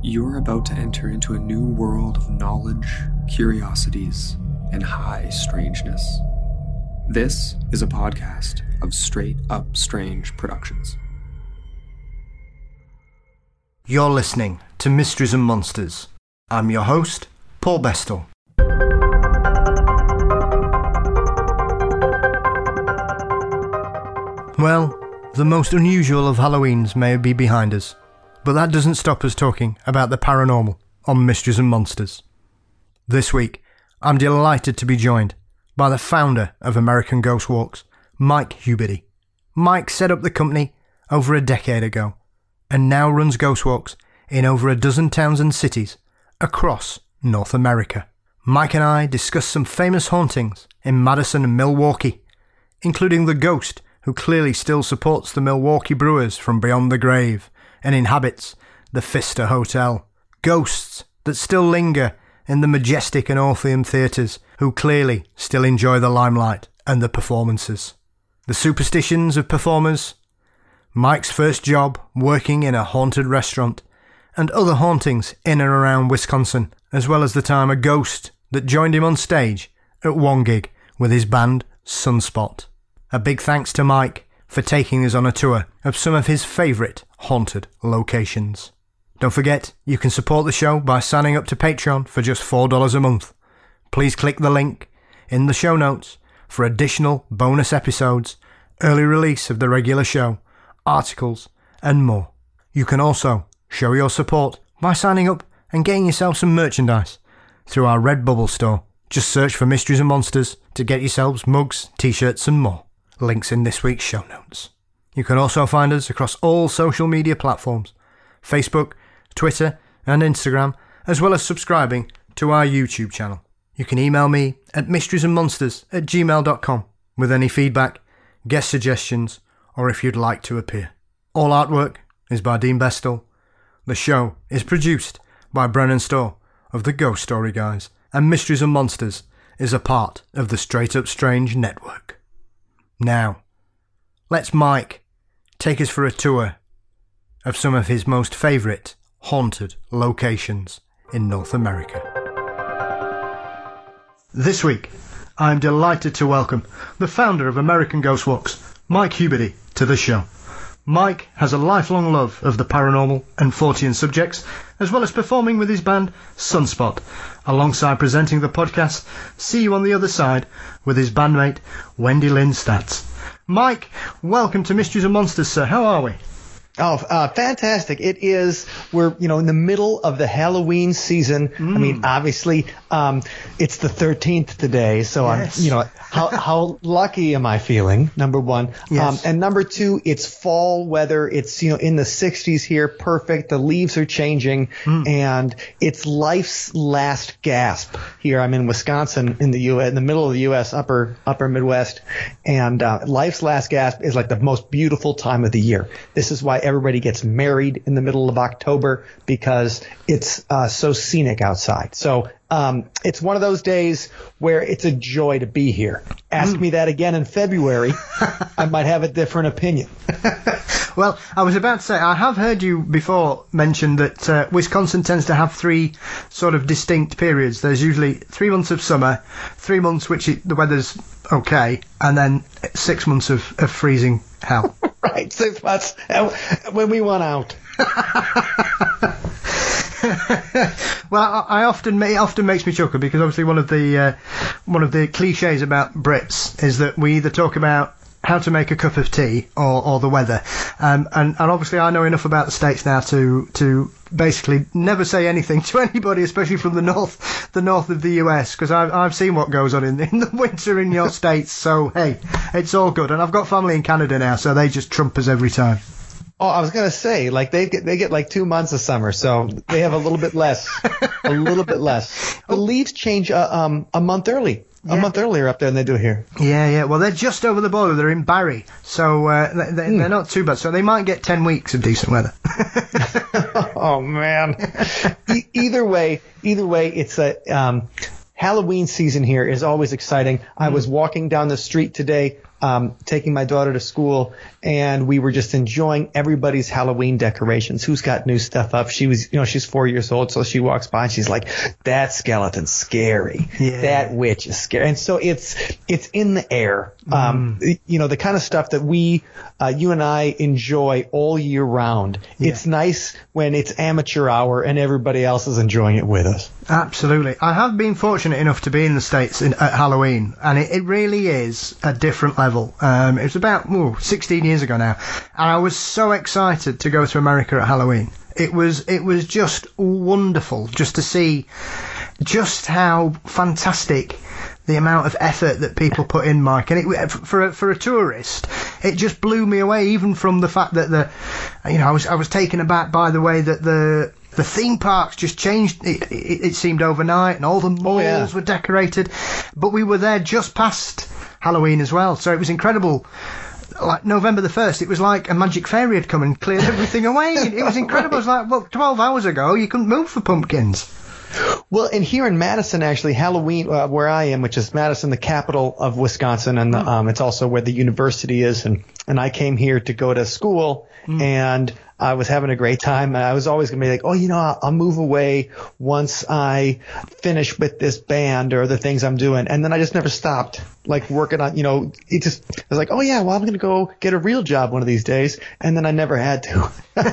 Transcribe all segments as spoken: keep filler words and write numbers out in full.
You're about to enter into a new world of knowledge, curiosities, and high strangeness. This is a podcast of Straight Up Strange Productions. You're listening to Mysteries and Monsters. I'm your host, Paul Bestel. Well, the most unusual of Halloweens may be behind us, but that doesn't stop us talking about the paranormal on Mysteries and Monsters. This week, I'm delighted to be joined by the founder of American Ghost Walks, Mike Huberty. Mike set up the company over a decade ago and now runs Ghost Walks in over a dozen towns and cities across North America. Mike and I discussed some famous hauntings in Madison and Milwaukee, including the ghost who clearly still supports the Milwaukee Brewers from beyond the grave and inhabits the Pfister Hotel. Ghosts that still linger in the Majestic and Orpheum theatres, who clearly still enjoy the limelight and the performances. The superstitions of performers, Mike's first job working in a haunted restaurant, and other hauntings in and around Wisconsin, as well as the time a ghost that joined him on stage at one gig with his band Sunspot. A big thanks to Mike for taking us on a tour of some of his favourite haunted locations. Don't forget, you can support the show by signing up to Patreon for just four dollars a month. Please click the link in the show notes for additional bonus episodes, early release of the regular show, articles, and more. You can also show your support by signing up and getting yourself some merchandise through our Redbubble store. Just search for Mysteries and Monsters to get yourselves mugs, t-shirts, and more. Links in this week's show notes. You can also find us across all social media platforms, Facebook, Twitter, and Instagram, as well as subscribing to our YouTube channel. You can email me at mysteriesandmonsters at gmail dot com with any feedback, guest suggestions, or if you'd like to appear. All artwork is by Dean Bestel. The show is produced by Brennan Storr of the Ghost Story Guys, and Mysteries and Monsters is a part of the Straight Up Strange network. Now, let's Mike take us for a tour of some of his most favourite haunted locations in North America. This week, I'm delighted to welcome the founder of American Ghost Walks, Mike Huberty, to the show. Mike has a lifelong love of the paranormal and Fortean subjects, as well as performing with his band Sunspot, alongside presenting the podcast See You on the Other Side with his bandmate Wendy Lynn Statz. Mike, welcome to Mysteries and Monsters, sir. How are we? Oh, uh, fantastic. It is, we're, you know, in the middle of the Halloween season. Mm. I mean, obviously, um, it's the thirteenth today. So yes. I'm, you know, how, how lucky am I feeling? Number one. Yes. Um, and number two, it's fall weather. It's, you know, in the sixties here. Perfect. The leaves are changing mm. and it's life's last gasp here. I'm in Wisconsin in the U S, in the middle of the U S, upper, upper Midwest. And, uh, life's last gasp is like the most beautiful time of the year. This is why everybody gets married in the middle of October, because it's uh, so scenic outside. So um, it's one of those days where it's a joy to be here. Ask mm. me that again in February, I might have a different opinion. Well, I was about to say, I have heard you before mention that uh, Wisconsin tends to have three sort of distinct periods. There's usually three months of summer, three months which it, the weather's okay, and then six months of, of freezing hell. Right, six months when we want out. Well, I, I often it often makes me chuckle because obviously one of the uh, one of the cliches about Brits is that we either talk about how to make a cup of tea or, or the weather, um, and, and obviously I know enough about the States now to to basically never say anything to anybody, especially from the north the north of the U S, because I've I've seen what goes on in, in the winter in your states. So hey, it's all good, and I've got family in Canada now, so they just trump us every time. Oh, I was gonna say, like they get they get like two months of summer, so they have a little bit less, a little bit less. The leaves change uh, um a month early. A yeah. month earlier up there than they do here. Yeah, yeah. Well, they're just over the border. They're in Barrie, so uh, they, they, mm. they're not too bad. So they might get ten weeks of decent weather. Oh man. e- either way, either way, it's a um, Halloween season here is always exciting. Mm. I was walking down the street today um, taking my daughter to school, and we were just enjoying everybody's Halloween decorations. Who's got new stuff up? She was, you know, she's four years old, so she walks by and she's like, "That skeleton's scary. Yeah. That witch is scary." And so it's it's in the air. Um, mm. You know, the kind of stuff that we, uh, you and I enjoy all year round. Yeah. It's nice when it's amateur hour and everybody else is enjoying it with us. Absolutely. I have been fortunate enough to be in the States in, at Halloween, and it, it really is a different level. Um, it was about ooh, sixteen years ago now, and I was so excited to go to America at Halloween. It was it was just wonderful just to see just how fantastic the amount of effort that people put in, Mike. And it, for a, for a tourist, it just blew me away, even from the fact that the, you know, I was I was taken aback by the way that the the theme parks just changed. It, it, it seemed overnight, and all the malls oh, yeah. were decorated. But we were there just past Halloween as well, so it was incredible. Like November the first, it was like a magic fairy had come and cleared everything away. It was incredible. It was like, well, twelve hours ago, you couldn't move for pumpkins. Well, and here in Madison, actually, Halloween, uh, where I am, which is Madison, the capital of Wisconsin, and the, um, it's also where the university is, and, and I came here to go to school, mm. and I was having a great time, and I was always going to be like, oh, you know, I'll, I'll move away once I finish with this band or the things I'm doing, and then I just never stopped, like, working on, you know, it just, I was like, oh, yeah, well, I'm going to go get a real job one of these days, and then I never had to.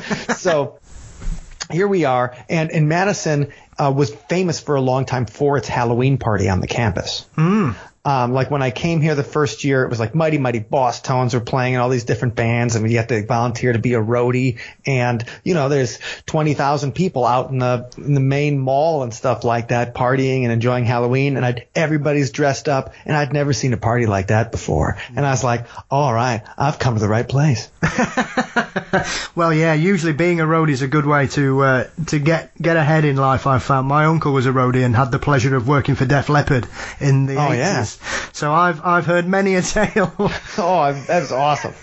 So here we are, and in Madison, Uh, was famous for a long time for its Halloween party on the campus. Mm. Um, like when I came here the first year, it was like Mighty Mighty Boss Tones were playing and all these different bands, and you have to volunteer to be a roadie. And you know, there's twenty thousand people out in the in the main mall and stuff like that, partying and enjoying Halloween. And I'd, everybody's dressed up, and I'd never seen a party like that before. And I was like, all right, I've come to the right place. Well, yeah, usually being a roadie is a good way to uh, to get get ahead in life, I've found. My uncle was a roadie and had the pleasure of working for Def Leppard in the oh, eighties. Yeah. So I've I've heard many a tale. Oh, that's awesome.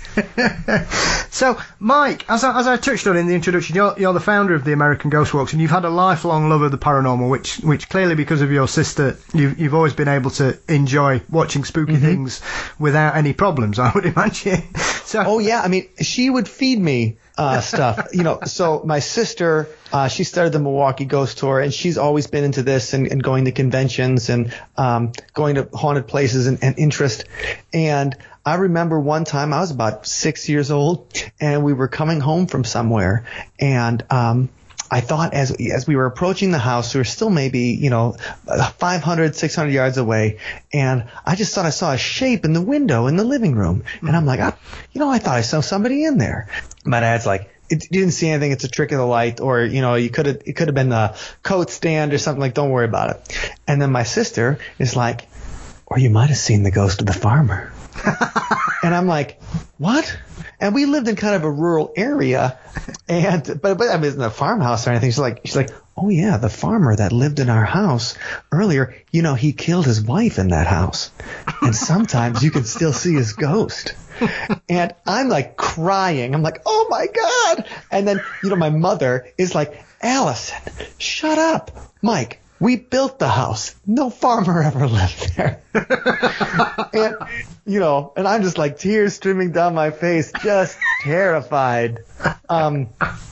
So, Mike, as I, as I touched on in the introduction, you're, you're the founder of the American Ghost Walks, and you've had a lifelong love of the paranormal, which which clearly, because of your sister, you've, you've always been able to enjoy watching spooky mm-hmm. things without any problems, I would imagine. So, oh, yeah. I mean, she would feed me uh, stuff. You know, so my sister, uh, she started the Milwaukee Ghost Tour, and she's always been into this and, and going to conventions and um, going to haunted places and, and interest. And I remember one time I was about six years old, and we were coming home from somewhere, and um, I thought as as we were approaching the house, we were still maybe, you know, five hundred, six hundred yards away, and I just thought I saw a shape in the window in the living room, and I'm like, I, you know, I thought I saw somebody in there. My dad's like, it, you didn't see anything. It's a trick of the light, or you know, you could have it could have been a coat stand or something. Like, don't worry about it. And then my sister is like, or you might have seen the ghost of the farmer. And I'm like, what? And we lived in kind of a rural area, and but but I mean, it wasn't a farmhouse or anything. She's like, she's like, oh yeah, the farmer that lived in our house earlier. You know, he killed his wife in that house, and sometimes you can still see his ghost. And I'm like crying. I'm like, oh my God. And then, you know, my mother is like, Allison, shut up, Mike. We built the house. No farmer ever lived there. And, you know, and I'm just like tears streaming down my face, just terrified. Um,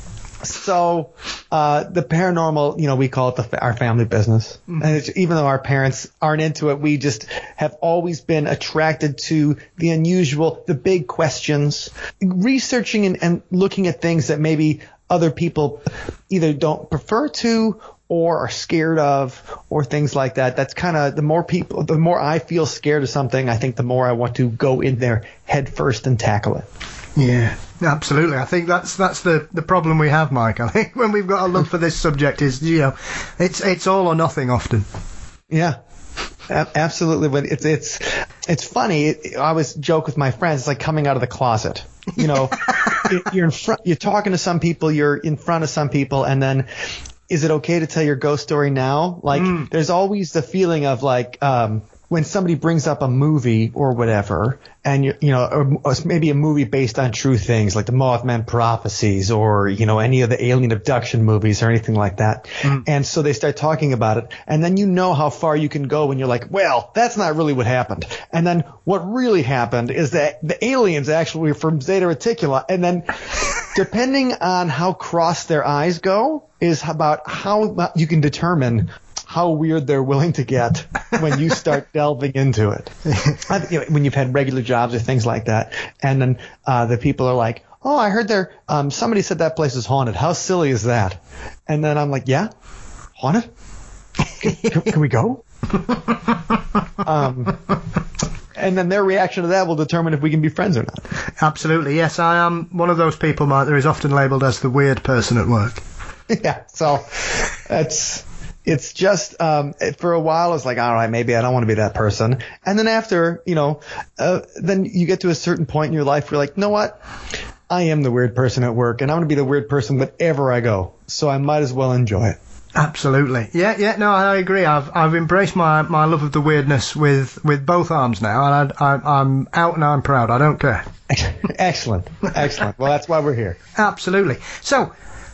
so uh, the paranormal, you know, we call it the, our family business. Mm-hmm. And it's, even though our parents aren't into it, we just have always been attracted to the unusual, the big questions, researching and, and looking at things that maybe other people either don't prefer to or are scared of, or things like that. That's kind of, the more people, the more I feel scared of something, I think the more I want to go in there head first and tackle it. Yeah, absolutely. I think that's that's the, the problem we have, Mike. I think when we've got a look for this subject is, you know, it's it's all or nothing often. Yeah. Absolutely, but it's it's it's funny. It, I always joke with my friends. It's like coming out of the closet. You know, you're in front. You're talking to some people. You're in front of some people, and then, is it okay to tell your ghost story now? Like, mm. there's always the feeling of like, um, when somebody brings up a movie or whatever, and you, you know, or, or maybe a movie based on true things like the Mothman Prophecies, or you know, any of the alien abduction movies or anything like that, mm. and so they start talking about it, and then you know how far you can go when you're like, well, that's not really what happened, and then what really happened is that the aliens actually were from Zeta Reticuli, and then depending on how cross their eyes go is about how you can determine how weird they're willing to get when you start delving into it. You know, when you've had regular jobs or things like that, and then uh, the people are like, "Oh, I heard there. Um, somebody said that place is haunted. How silly is that?" And then I'm like, "Yeah, haunted? Can, can, can we go?" um, and then their reaction to that will determine if we can be friends or not. Absolutely, yes. I am one of those people, Mark, that is often labelled as the weird person at work. Yeah, so that's. It's just, um, for a while, it's like, all right, maybe I don't want to be that person. And then after, you know, uh, then you get to a certain point in your life where you're like, you know what? I am the weird person at work, and I'm going to be the weird person wherever I go. So I might as well enjoy it. Absolutely. Yeah, yeah, no, I agree. I've I've embraced my, my love of the weirdness with, with both arms now, and I, I, I'm out and I'm proud. I don't care. Excellent. Excellent. Well, that's why we're here. Absolutely. So,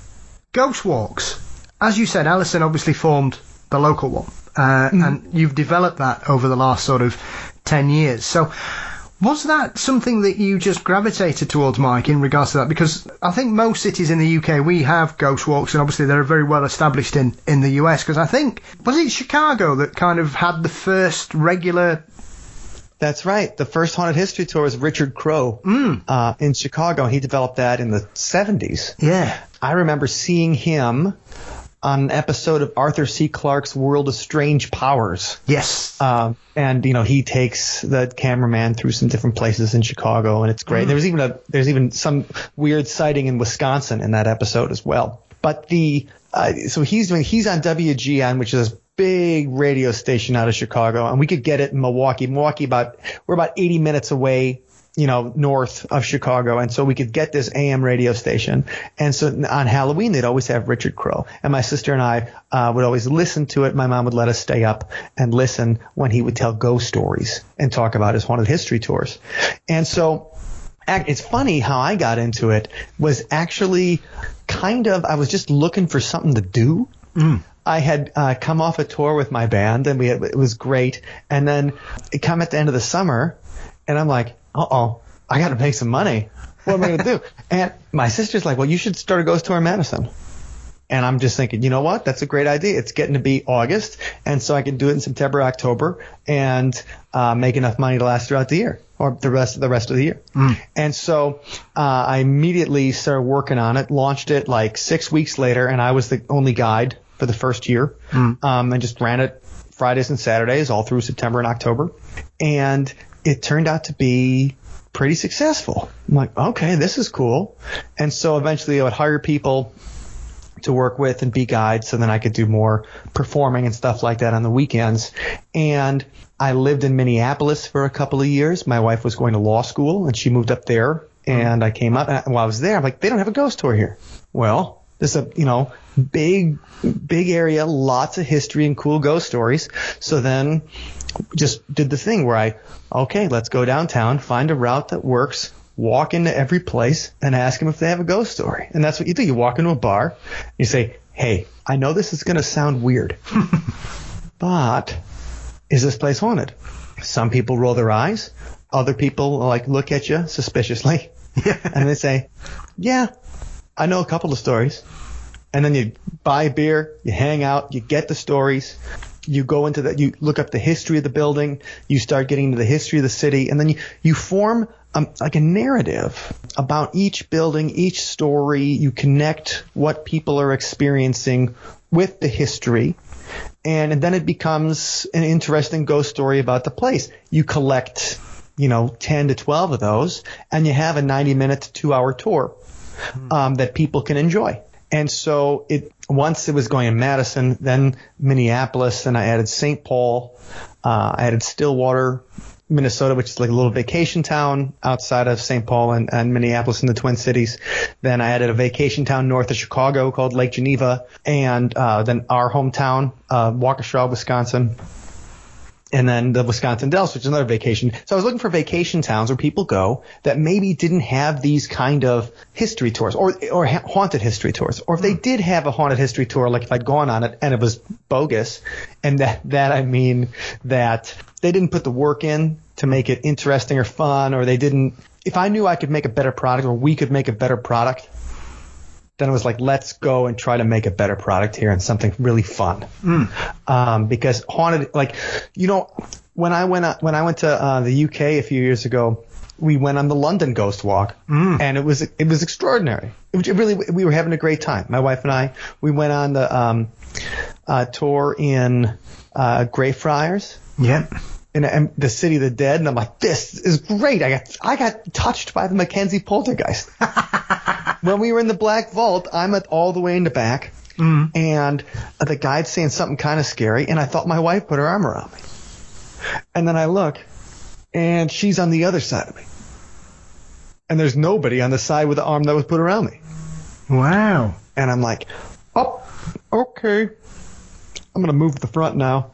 Ghost Walks. As you said, Alison obviously formed the local one, uh, mm. and you've developed that over the last sort of ten years. So was that something that you just gravitated towards, Mike, in regards to that? Because I think most cities in the U K, we have ghost walks, and obviously they're very well established in, in the U S, because I think, was it Chicago that kind of had the first regular... That's right. The first haunted history tour was Richard Crow mm. uh, in Chicago. He developed that in the seventies. Yeah. I remember seeing him on an episode of Arthur C. Clarke's World of Strange Powers. Yes. Um, and, you know, he takes the cameraman through some different places in Chicago, and it's great. Mm. There was even a, there's even some weird sighting in Wisconsin in that episode as well. But the, uh, so he's doing, he's on W G N, which is a big radio station out of Chicago, and we could get it in Milwaukee. Milwaukee about, we're about eighty minutes away, you know, north of Chicago. And so we could get this A M radio station. And so on Halloween, they'd always have Richard Crow. And my sister and I uh, would always listen to it. My mom would let us stay up and listen when he would tell ghost stories and talk about his haunted history tours. And so it's funny how I got into it was actually kind of, I was just looking for something to do. Mm. I had uh, come off a tour with my band, and we had, it was great. And then it come at the end of the summer, and I'm like, uh-oh, I got to make some money. What am I going to do? And my sister's like, well, you should start a ghost tour in Madison. And I'm just thinking, you know what? That's a great idea. It's getting to be August, and so I can do it in September, October, and uh, make enough money to last throughout the year, or the rest of the rest of the year. Mm. And so uh, I immediately started working on it, launched it like six weeks later, and I was the only guide for the first year, mm. um, and just ran it Fridays and Saturdays all through September and October. And it turned out to be pretty successful. I'm like, okay, this is cool. And so eventually I would hire people to work with and be guides, so then I could do more performing and stuff like that on the weekends. And I lived in Minneapolis for a couple of years. My wife was going to law school, and she moved up there. And I came up, and while I was there, I'm like, they don't have a ghost tour here. Well, there's a, you know, big, big area, lots of history and cool ghost stories. So then just did the thing where I, okay, let's go downtown, find a route that works, walk into every place and ask them if they have a ghost story. And that's what you do. You walk into a bar, you say, hey, I know this is going to sound weird, but is this place haunted? Some people roll their eyes. Other people like look at you suspiciously. And they say, yeah, I know a couple of stories. And then you buy a beer, you hang out, you get the stories, you go into that, you look up the history of the building, you start getting into the history of the city, and then you, you form um, like a narrative about each building, each story. You connect what people are experiencing with the history, and, and then it becomes an interesting ghost story about the place. You collect, you know, ten to twelve of those, and you have a ninety minute to two hour tour um, that people can enjoy. And so it once it was going in Madison, then Minneapolis, and I added Saint Paul. Uh, I added Stillwater, Minnesota, which is like a little vacation town outside of Saint Paul and, and Minneapolis in the Twin Cities. Then I added a vacation town north of Chicago called Lake Geneva, and uh, then our hometown, uh, Waukesha, Wisconsin. and then the Wisconsin Dells, which is another vacation. So I was looking for vacation towns where people go that maybe didn't have these kind of history tours or or ha- haunted history tours. Or if they did have a haunted history tour, like if I'd gone on it and it was bogus, and that, that I mean that they didn't put the work in to make it interesting or fun, or they didn't – if I knew I could make a better product or we could make a better product, then it was like, let's go and try to make a better product here and something really fun. Mm. Um, because haunted, like, you know, when I went uh, when I went to uh, the U K a few years ago, we went on the London Ghost Walk, mm. and it was it was extraordinary. It, was, it really we were having a great time. My wife and I, we went on the um, uh, tour in uh, Greyfriars. Yeah. In, in the City of the Dead, and I'm like, this is great. I got I got touched by the Mackenzie poltergeist. When we were in the Black Vault, I'm at all the way in the back, mm. and the guide's saying something kind of scary, and I thought my wife put her arm around me. And then I look, and she's on the other side of me. And there's nobody on the side with the arm that was put around me. Wow. And I'm like, oh, okay. I'm going to move to the front now.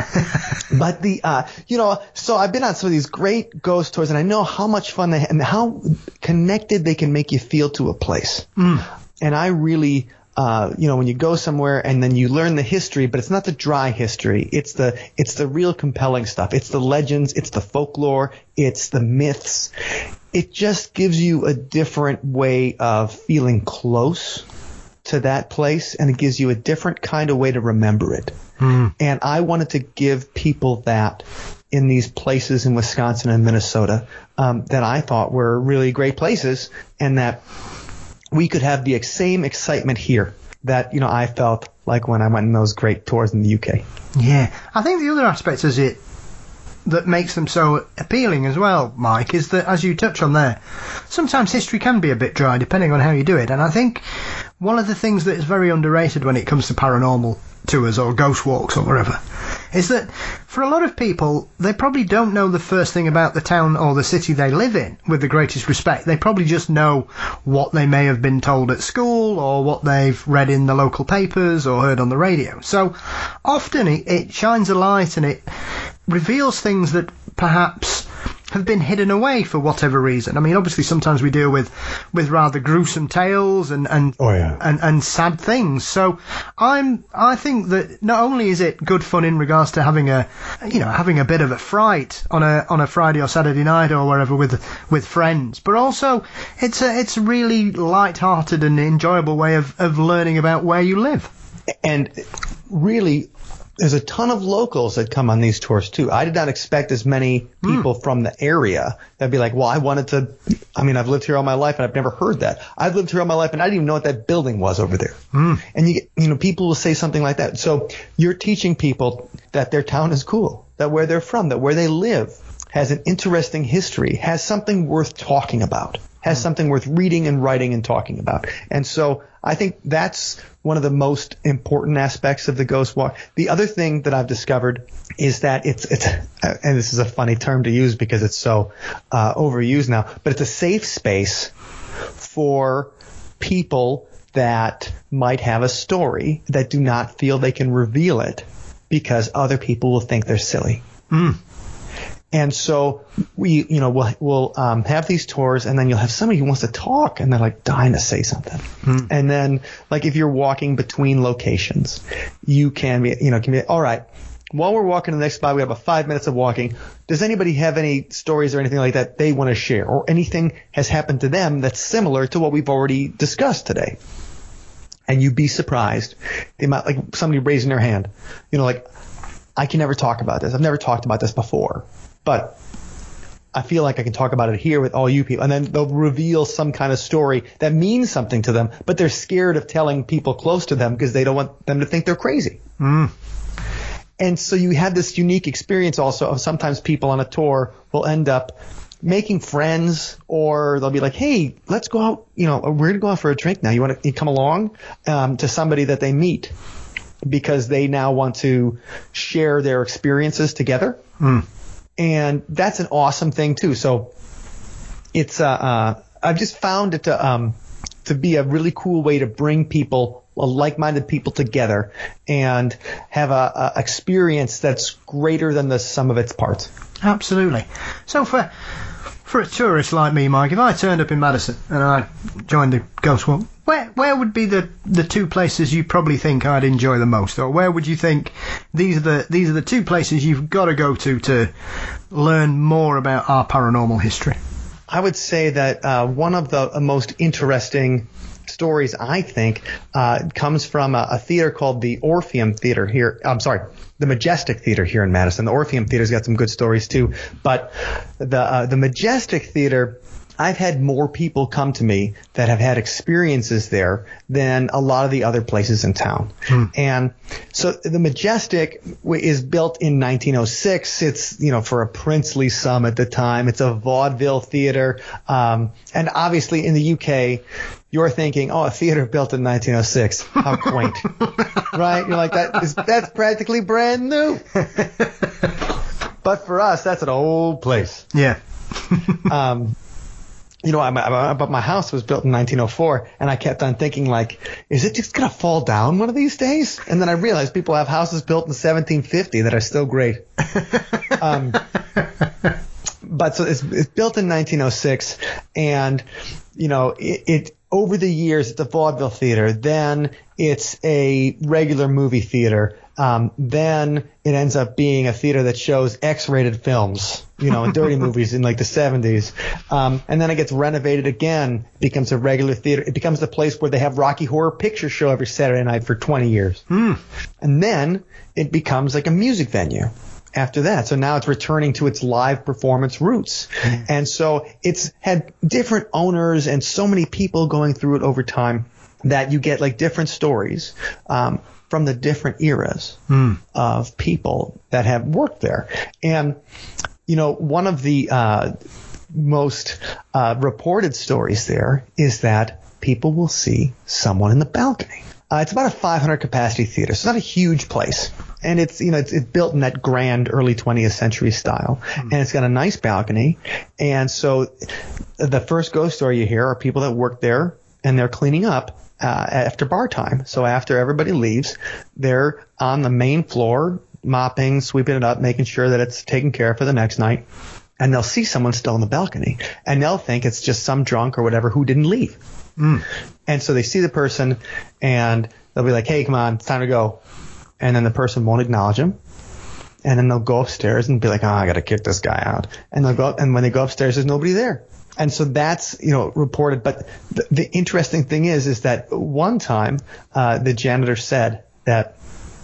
But the, uh, you know, so I've been on some of these great ghost tours, and I know how much fun they have and how connected they can make you feel to a place. Mm. And I really, uh, you know, when you go somewhere and then you learn the history, but it's not the dry history. It's the, it's the real compelling stuff. It's the legends. It's the folklore. It's the myths. It just gives you a different way of feeling close to that place, and it gives you a different kind of way to remember it. Mm. And I wanted to give people that in these places in Wisconsin and Minnesota um, that I thought were really great places, and that we could have the same excitement here that, you know, I felt like when I went on those great tours in the U K. Yeah. I think the other aspect is it that makes them so appealing as well, Mike, is that, as you touch on there, sometimes history can be a bit dry depending on how you do it. And I think one of the things that is very underrated when it comes to paranormal tours or ghost walks or whatever is that for a lot of people, they probably don't know the first thing about the town or the city they live in with the greatest respect. They probably just know what they may have been told at school or what they've read in the local papers or heard on the radio. So often it, it shines a light and it reveals things that perhaps have been hidden away for whatever reason. I mean, obviously sometimes we deal with with rather gruesome tales and and, oh, yeah. and and sad things. So I'm I think that not only is it good fun in regards to having a you know having a bit of a fright on a on a Friday or Saturday night or wherever with with friends, but also it's a it's a really light-hearted and enjoyable way of of learning about where you live. And really, there's a ton of locals that come on these tours too. I did not expect as many people mm. from the area that'd be like, well, I wanted to, I mean, I've lived here all my life and I've never heard that. I've lived here all my life and I didn't even know what that building was over there. Mm. And you, you know, people will say something like that. So you're teaching people that their town is cool, that where they're from, that where they live has an interesting history, has something worth talking about, has mm. something worth reading and writing and talking about. And so I think that's one of the most important aspects of the Ghost Walk. The other thing that I've discovered is that it's, it's and this is a funny term to use because it's so uh, overused now, but it's a safe space for people that might have a story that do not feel they can reveal it because other people will think they're silly. Mm. And so we, you know, we'll, we'll um, have these tours, and then you'll have somebody who wants to talk, and they're like dying to say something. Mm. And then, like, if you're walking between locations, you can be, you know, can be, all right, while we're walking to the next spot, we have about five minutes of walking. Does anybody have any stories or anything like that they want to share, or anything has happened to them that's similar to what we've already discussed today? And you'd be surprised the amount, like somebody raising their hand, you know, like, I can never talk about this. I've never talked about this before. But I feel like I can talk about it here with all you people. And then they'll reveal some kind of story that means something to them, but they're scared of telling people close to them because they don't want them to think they're crazy. Mm. And so you have this unique experience also of sometimes people on a tour will end up making friends, or they'll be like, hey, let's go out. You know, we're going to go out for a drink now. You want to you come along um, to somebody that they meet because they now want to share their experiences together. Mm. And that's an awesome thing too. So it's uh, uh I've just found it to um to be a really cool way to bring people like-minded people together and have a, a experience that's greater than the sum of its parts. Absolutely. So for for a tourist like me, Mike, if I turned up in Madison and I joined the Ghost Walk, where where would be the, the two places you probably think I'd enjoy the most, or where would you think these are the these are the two places you've got to go to to learn more about our paranormal history? I would say that uh, one of the most interesting stories, I think, uh, comes from a, a theater called the Orpheum Theater here. I'm sorry, the Majestic Theater here in Madison. The Orpheum Theater's got some good stories too, but the uh, the Majestic Theater, I've had more people come to me that have had experiences there than a lot of the other places in town. Hmm. And so the Majestic is built in nineteen oh six. It's, you know, for a princely sum at the time. It's a vaudeville theater. Um, and obviously in the U K, you're thinking, oh, a theater built in nineteen oh six. How quaint. Right? You're like, that is, that's practically brand new. But for us, that's an old place. Yeah. um, You know, I'm, I'm, but my house was built in nineteen oh four, and I kept on thinking, like, is it just going to fall down one of these days? And then I realized people have houses built in seventeen fifty that are still great. um, but so it's, it's built in nineteen oh six, and, you know, it, it over the years, it's a vaudeville theater. Then it's a regular movie theater. Um, then it ends up being a theater that shows X-rated films, you know, and dirty movies in like the seventies. Um, and then it gets renovated again, becomes a regular theater. It becomes the place where they have Rocky Horror Picture Show every Saturday night for twenty years. Mm. And then it becomes like a music venue after that. So now it's returning to its live performance roots. Mm. And so it's had different owners and so many people going through it over time that you get like different stories. Um, from the different eras mm. of people that have worked there. And, you know, one of the uh, most uh, reported stories there is that people will see someone in the balcony. Uh, it's about a five hundred capacity theater, so it's not a huge place. And it's, you know, it's, it's built in that grand early twentieth century style. Mm. And it's got a nice balcony. And so the first ghost story you hear are people that work there and they're cleaning up Uh, after bar time. So after everybody leaves, they're on the main floor, mopping, sweeping it up, making sure that it's taken care of for the next night. And they'll see someone still in the balcony. And they'll think it's just some drunk or whatever who didn't leave. Mm. And so they see the person and they'll be like, hey, come on, it's time to go. And then the person won't acknowledge him. And then they'll go upstairs and be like, oh, I got to kick this guy out. And they'll go up, and when they go upstairs, there's nobody there. And so that's, you know, reported. But the, the interesting thing is, is that one time uh, the janitor said that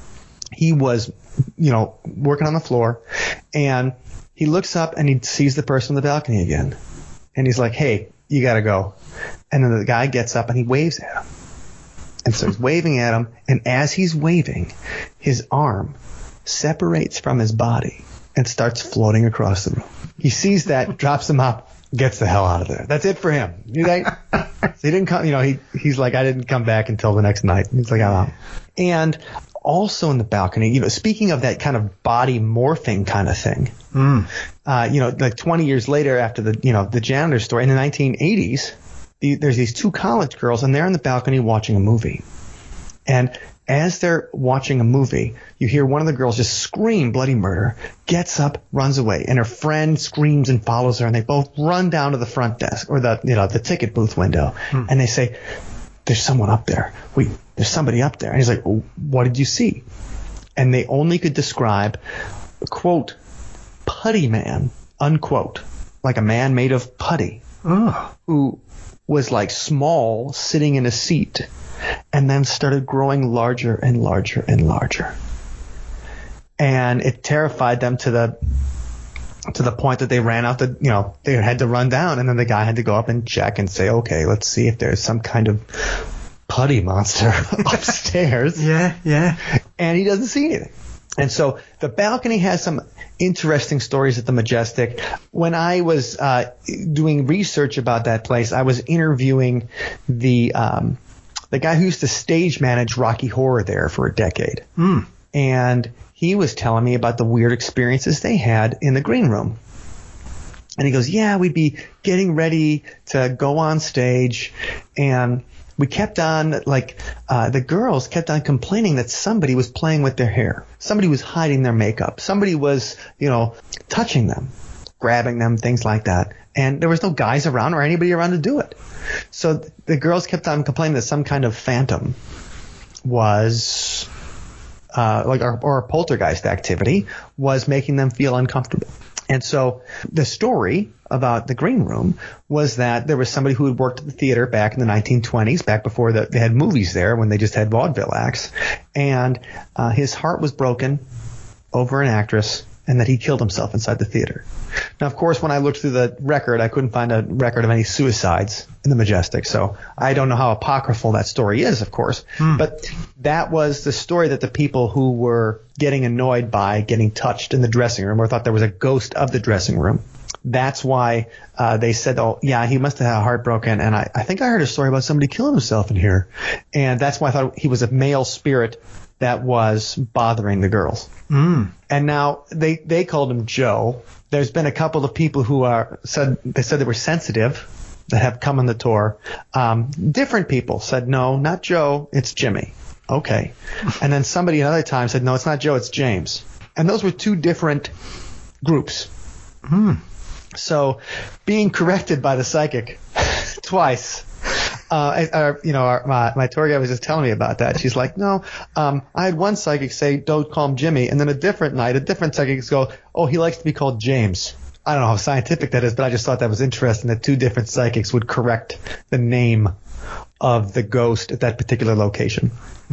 he was, you know, working on the floor, and he looks up and he sees the person on the balcony again. And he's like, hey, you got to go. And then the guy gets up and he waves at him. And so he's waving at him. And as he's waving, his arm separates from his body and starts floating across the room. He sees that, drops him up, gets the hell out of there. That's it for him. You think? So he didn't come, you know, he, he's like, I didn't come back until the next night. He's like, I'm out. And also in the balcony, you know, speaking of that kind of body morphing kind of thing, mm. uh, you know, like twenty years later after the, you know, the janitor story in the nineteen eighties, the, there's these two college girls and they're in the balcony watching a movie. And as they're watching a movie, you hear one of the girls just scream bloody murder, gets up, runs away, and her friend screams and follows her, and they both run down to the front desk or the, you know, the ticket booth window, hmm. and they say, there's someone up there. We, there's somebody up there. And he's like, well, what did you see? And they only could describe, quote, putty man, unquote, like a man made of putty, oh. who was like small, sitting in a seat, and then started growing larger and larger and larger. And it terrified them to the to the point that they ran out the, you know, they had to run down, and then the guy had to go up and check and say, okay, let's see if there's some kind of putty monster upstairs. Yeah, yeah. And he doesn't see anything. And so the balcony has some interesting stories at the Majestic. When I was uh, doing research about that place, I was interviewing the um, the guy who used to stage manage Rocky Horror there for a decade. Mm. And he was telling me about the weird experiences they had in the green room. And he goes, yeah, we'd be getting ready to go on stage, and we kept on, like, uh, the girls kept on complaining that somebody was playing with their hair. Somebody was hiding their makeup. Somebody was, you know, touching them, grabbing them, things like that. And there was no guys around or anybody around to do it. So the girls kept on complaining that some kind of phantom was, uh, like, or, or a poltergeist activity was making them feel uncomfortable. And so the story about the green room was that there was somebody who had worked at the theater back in the nineteen twenties, back before the, they had movies there, when they just had vaudeville acts. And uh, his heart was broken over an actress, and that he killed himself inside the theater. Now, of course, when I looked through the record, I couldn't find a record of any suicides in the Majestic. So I don't know how apocryphal that story is, of course. Hmm. But that was the story that the people who were getting annoyed by getting touched in the dressing room, or thought there was a ghost of the dressing room, that's why uh, they said, oh, yeah, he must have had a heart broken. And I, I think I heard a story about somebody killing himself in here. And that's why I thought he was a male spirit that was bothering the girls. Mm. And now they, they called him Joe. There's been a couple of people who are said they said they were sensitive that have come on the tour. Um, different people said, no, not Joe, it's Jimmy. Okay. And then somebody another time said, no, it's not Joe, it's James. And those were two different groups. Mm. So being corrected by the psychic twice. Uh, I, you know, our, my, my tour guide was just telling me about that. She's like, no, um, I had one psychic say, don't call him Jimmy. And then a different night, a different psychic go, oh, he likes to be called James. I don't know how scientific that is, but I just thought that was interesting that two different psychics would correct the name of the ghost at that particular location.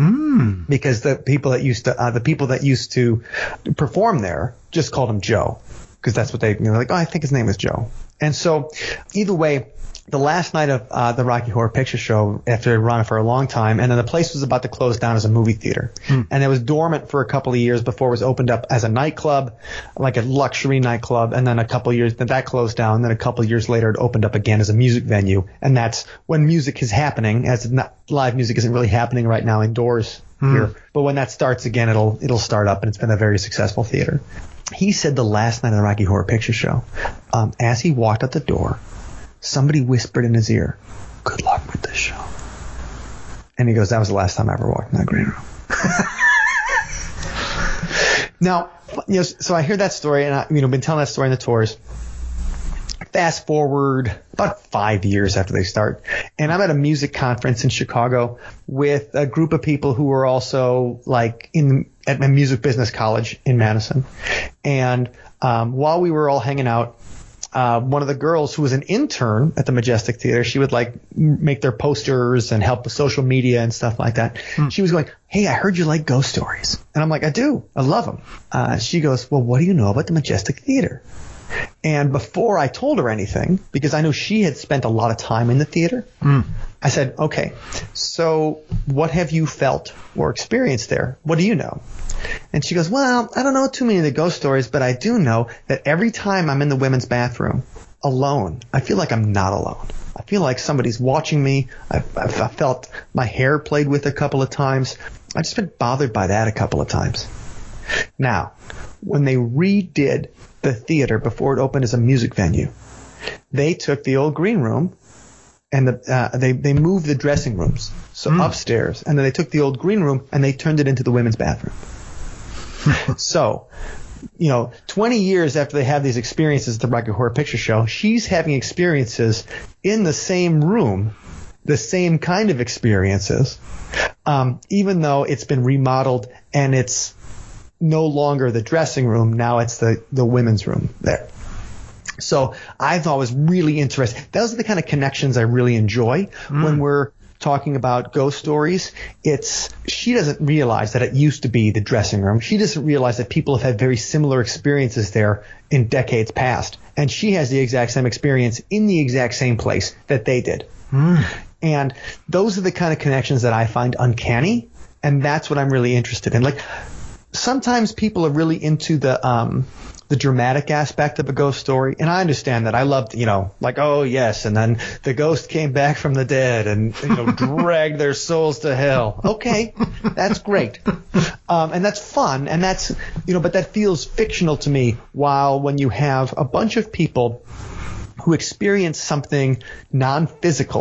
Mm. Because the people that used to, uh, the people that used to perform there just called him Joe. Because that's what they, you know, like, oh, I think his name is Joe. And so either way, the last night of uh, the Rocky Horror Picture Show, after it run for a long time, and then the place was about to close down as a movie theater. Hmm. And it was dormant for a couple of years before it was opened up as a nightclub, like a luxury nightclub. And then a couple of years, then that closed down. Then a couple of years later, it opened up again as a music venue. And that's when music is happening, as not, live music isn't really happening right now indoors hmm. here. But when that starts again, it'll it'll start up, and it's been a very successful theater. He said the last night of the Rocky Horror Picture Show, um, as he walked out the door, somebody whispered in his ear, good luck with this show. And he goes, that was the last time I ever walked in that green room. Now, you know, so I hear that story, and I, you know, been telling that story in the tours. Fast forward about five years after they start, and I'm at a music conference in Chicago with a group of people who were also like in at my music business college in Madison. And um, while we were all hanging out, Uh, one of the girls who was an intern at the Majestic Theater, she would like make their posters and help with social media and stuff like that. Hmm. She was going, hey, I heard you like ghost stories. And I'm like, I do. I love them. Uh, she goes, well, what do you know about the Majestic Theater? And before I told her anything, because I know she had spent a lot of time in the theater, hmm. I said, okay, so what have you felt or experienced there? What do you know? And she goes, well, I don't know too many of the ghost stories, but I do know that every time I'm in the women's bathroom alone, I feel like I'm not alone. I feel like somebody's watching me. I've, I've, I felt my hair played with a couple of times. I've just been bothered by that a couple of times. Now, when they redid the theater before it opened as a music venue, they took the old green room and the, uh, they, they moved the dressing rooms, so mm. upstairs, and then they took the old green room and they turned it into the women's bathroom. So, you know, twenty years after they have these experiences at the Rocky Horror Picture Show, she's having experiences in the same room, the same kind of experiences, um, even though it's been remodeled and it's no longer the dressing room. Now it's the, the women's room there. So I thought it was really interesting. Those are the kind of connections I really enjoy mm. when we're talking about ghost stories. It's she doesn't realize that it used to be the dressing room. She doesn't realize that people have had very similar experiences there in decades past, and she has the exact same experience in the exact same place that they did. Mm. And those are the kind of connections that I find uncanny, and that's what I'm really interested in. Like sometimes people are really into the um the dramatic aspect of a ghost story. And I understand that. I loved, you know, like, oh, yes, and then the ghost came back from the dead and, you know, dragged their souls to hell. Okay, that's great. Um, and that's fun. And that's, you know, but that feels fictional to me, while when you have a bunch of people who experience something non-physical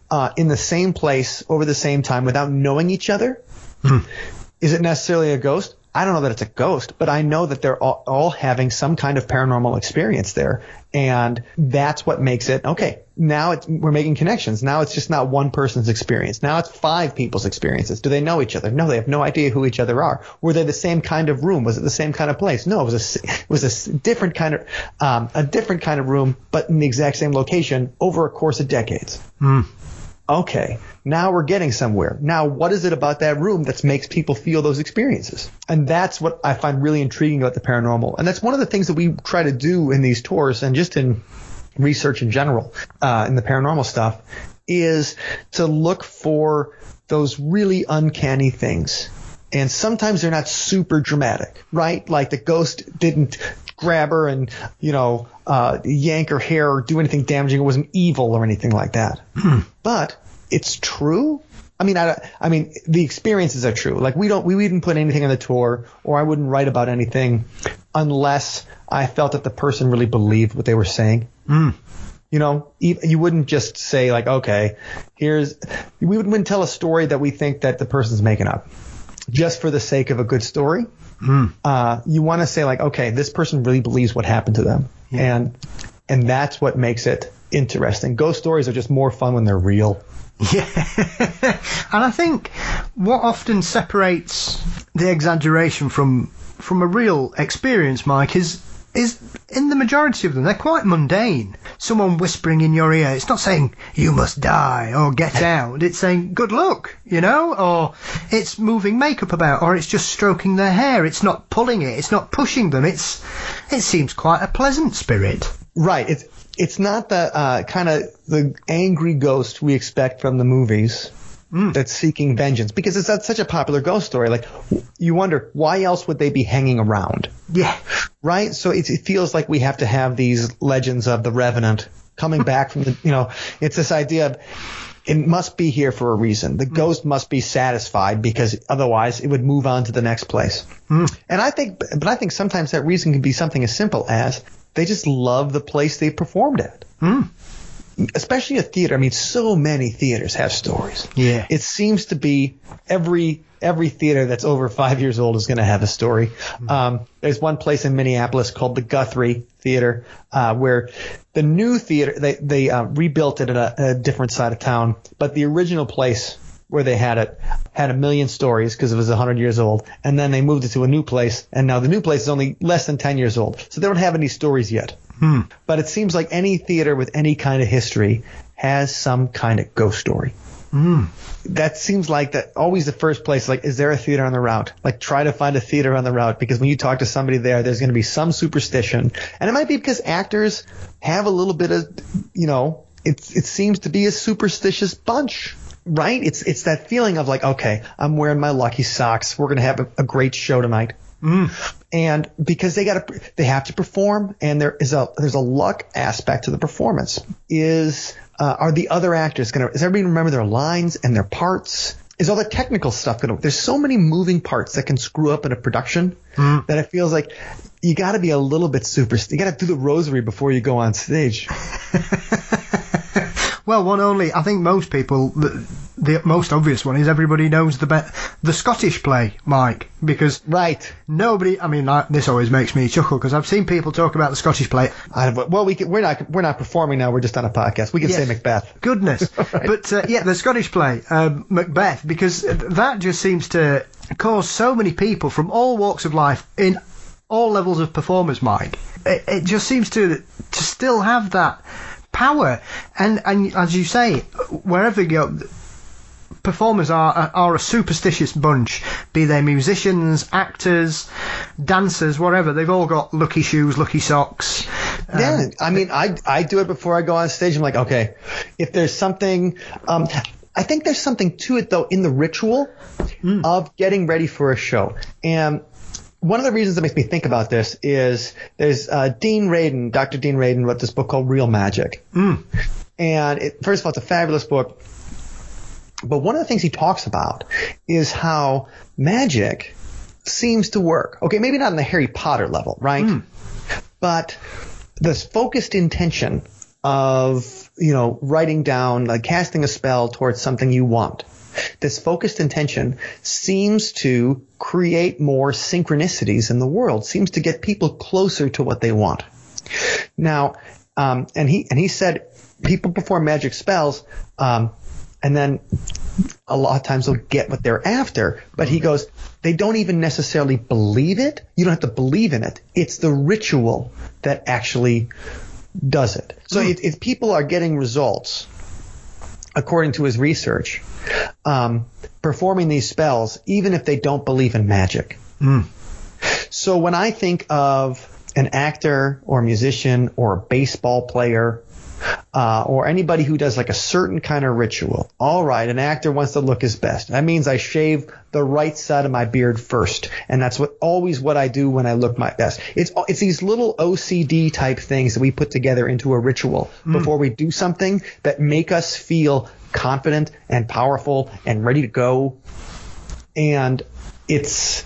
uh, in the same place over the same time without knowing each other, mm. is it necessarily a ghost? I don't know that it's a ghost, but I know that they're all, all having some kind of paranormal experience there. And that's what makes it, okay, now it's, we're making connections. Now it's just not one person's experience. Now it's five people's experiences. Do they know each other? No, they have no idea who each other are. Were they the same kind of room? Was it the same kind of place? No, it was a, it was a different kind of, um, a different kind of room, but in the exact same location over a course of decades. Mm. Okay, now we're getting somewhere. Now, what is it about that room that makes people feel those experiences? And that's what I find really intriguing about the paranormal. And that's one of the things that we try to do in these tours and just in research in general, uh, in the paranormal stuff, is to look for those really uncanny things. And sometimes they're not super dramatic, right? Like the ghost didn't grab her and, you know, uh, yank her hair or do anything damaging. It wasn't evil or anything like that. But it's true. I mean, I, I mean, the experiences are true. Like we don't, we wouldn't put anything on the tour, or I wouldn't write about anything unless I felt that the person really believed what they were saying. Mm. You know, you wouldn't just say like, okay, here's, we wouldn't tell a story that we think that the person's making up just for the sake of a good story. Mm. Uh, you want to say like, okay, this person really believes what happened to them. Yeah. And, and that's what makes it interesting. Ghost stories are just more fun when they're real. Yeah. And I think what often separates the exaggeration from from a real experience, Mike, is is in the majority of them, they're quite mundane. Someone whispering in your ear, it's not saying, you must die, or get out. It's saying, good luck, you know, or it's moving makeup about, or it's just stroking their hair. It's not pulling it, it's not pushing them. It's It seems quite a pleasant spirit. Right. It's it's not the uh, kind of the angry ghost we expect from the movies. Mm. That's seeking vengeance, because it's that's such a popular ghost story. Like, you wonder, why else would they be hanging around? Yeah. Right? So it, it feels like we have to have these legends of the Revenant coming back from the, you know, it's this idea of it must be here for a reason. The mm. ghost must be satisfied, because otherwise it would move on to the next place. Mm. And I think, but I think sometimes that reason can be something as simple as they just love the place they performed at. Mm. Especially a theater. I mean, so many theaters have stories. Yeah. It seems to be every every theater that's over five years old is going to have a story. Mm-hmm. Um, there's one place in Minneapolis called the Guthrie Theater, uh, where the new theater, they, they uh, rebuilt it at a, a different side of town, but the original place where they had it had a million stories because it was one hundred years old, and then they moved it to a new place, and now the new place is only less than ten years old, so they don't have any stories yet. Hmm. But it seems like any theater with any kind of history has some kind of ghost story. Mm. That seems like that always the first place, like, is there a theater on the route? Like, try to find a theater on the route, because when you talk to somebody there, there's going to be some superstition. And it might be because actors have a little bit of, you know, it, it seems to be a superstitious bunch. Right? It's it's that feeling of like, okay, I'm wearing my lucky socks. We're going to have a, a great show tonight. Mm. And because they got to, they have to perform, and there is a there's a luck aspect to the performance. Is uh, are the other actors going to? Does everybody remember their lines and their parts? Is all the technical stuff going to? There's so many moving parts that can screw up in a production mm. that it feels like you got to be a little bit super. You got to do the rosary before you go on stage. Well, one only, I think most people, the, the most obvious one is everybody knows the be- the Scottish play, Mike, because right. nobody, I mean, I, this always makes me chuckle, because I've seen people talk about the Scottish play. I, well, we can, we're not we're not performing now. We're just on a podcast. We can yes. say Macbeth. Goodness. Right. But, uh, yeah, the Scottish play, um, Macbeth, because that just seems to cause so many people from all walks of life, in all levels of performers, Mike, it, it just seems to to still have that power, and and as you say, wherever you go, performers are are a superstitious bunch. Be they musicians, actors, dancers, whatever. They've all got lucky shoes, lucky socks. Um, yeah, I mean, I I do it before I go on stage. I'm like, okay, if there's something, um, I think there's something to it though in the ritual mm. of getting ready for a show. And one of the reasons that makes me think about this is there's uh, Dean Radin, Doctor Dean Radin wrote this book called Real Magic. Mm. And it, first of all, it's a fabulous book. But one of the things he talks about is how magic seems to work. Okay, maybe not on the Harry Potter level, right? Mm. But this focused intention of, you know, writing down, like casting a spell towards something you want. This focused intention seems to create more synchronicities in the world, seems to get people closer to what they want. Now, um, and he and he said people perform magic spells, um, and then a lot of times they'll get what they're after. But he goes, they don't even necessarily believe it. You don't have to believe in it. It's the ritual that actually does it. So mm. if, if people are getting results, according to his research, um, performing these spells, even if they don't believe in magic. Mm. So when I think of an actor or a musician or a baseball player, uh, or anybody who does like a certain kind of ritual, all right, an actor wants to look his best. That means I shave the right side of my beard first, and that's what always what I do when I look my best. It's it's these little O C D type things that we put together into a ritual mm. before we do something that make us feel confident and powerful and ready to go. And it's,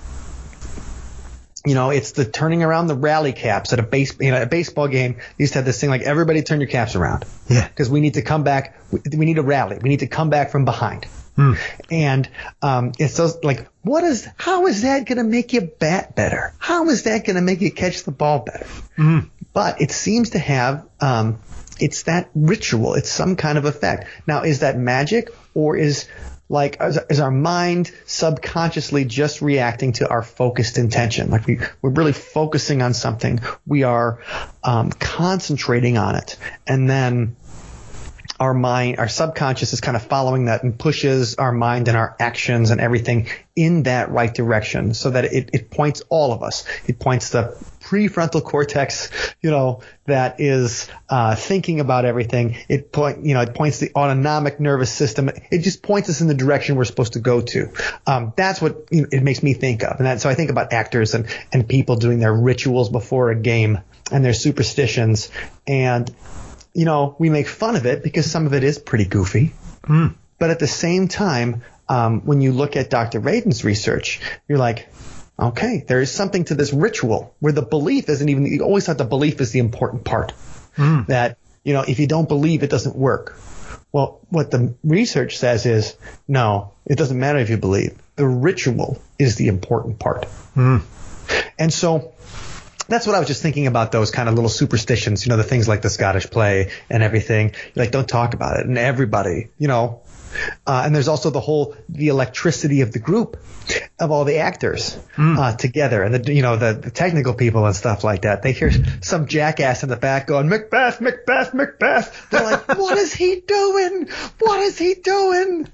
you know, it's the turning around the rally caps at a base, you know, a baseball game. You used to have this thing like, everybody turn your caps around. Yeah. Because we need to come back. We need a rally. We need to come back from behind. Hmm. And um, it's those, like, what is, how is that going to make you bat better? How is that going to make you catch the ball better? Hmm. But it seems to have, um, it's that ritual. It's some kind of effect. Now, is that magic, or is like is, is our mind subconsciously just reacting to our focused intention? Like we, we're really focusing on something. We are um, concentrating on it, and then our mind, our subconscious is kind of following that and pushes our mind and our actions and everything in that right direction, so that it, it points all of us. It points the prefrontal cortex, you know, that is uh, thinking about everything. It point, you know, it points the autonomic nervous system. It just points us in the direction we're supposed to go to. Um, that's what, you know, it makes me think of. And that, so I think about actors and, and people doing their rituals before a game and their superstitions. And, you know, we make fun of it because some of it is pretty goofy. Mm. But at the same time, um, when you look at Doctor Radin's research, you're like, okay, there is something to this ritual where the belief isn't even – you always thought the belief is the important part. Mm. That, you know, if you don't believe, it doesn't work. Well, what the research says is, no, it doesn't matter if you believe. The ritual is the important part. Mm. And so that's what I was just thinking about, those kind of little superstitions, you know, the things like the Scottish play and everything. You're like, don't talk about it. And everybody, you know – Uh, and there's also the whole the electricity of the group of all the actors mm. uh, together, and the you know the, the technical people and stuff like that. They hear some jackass in the back going, Macbeth, Macbeth, Macbeth. They're like, what is he doing? What is he doing?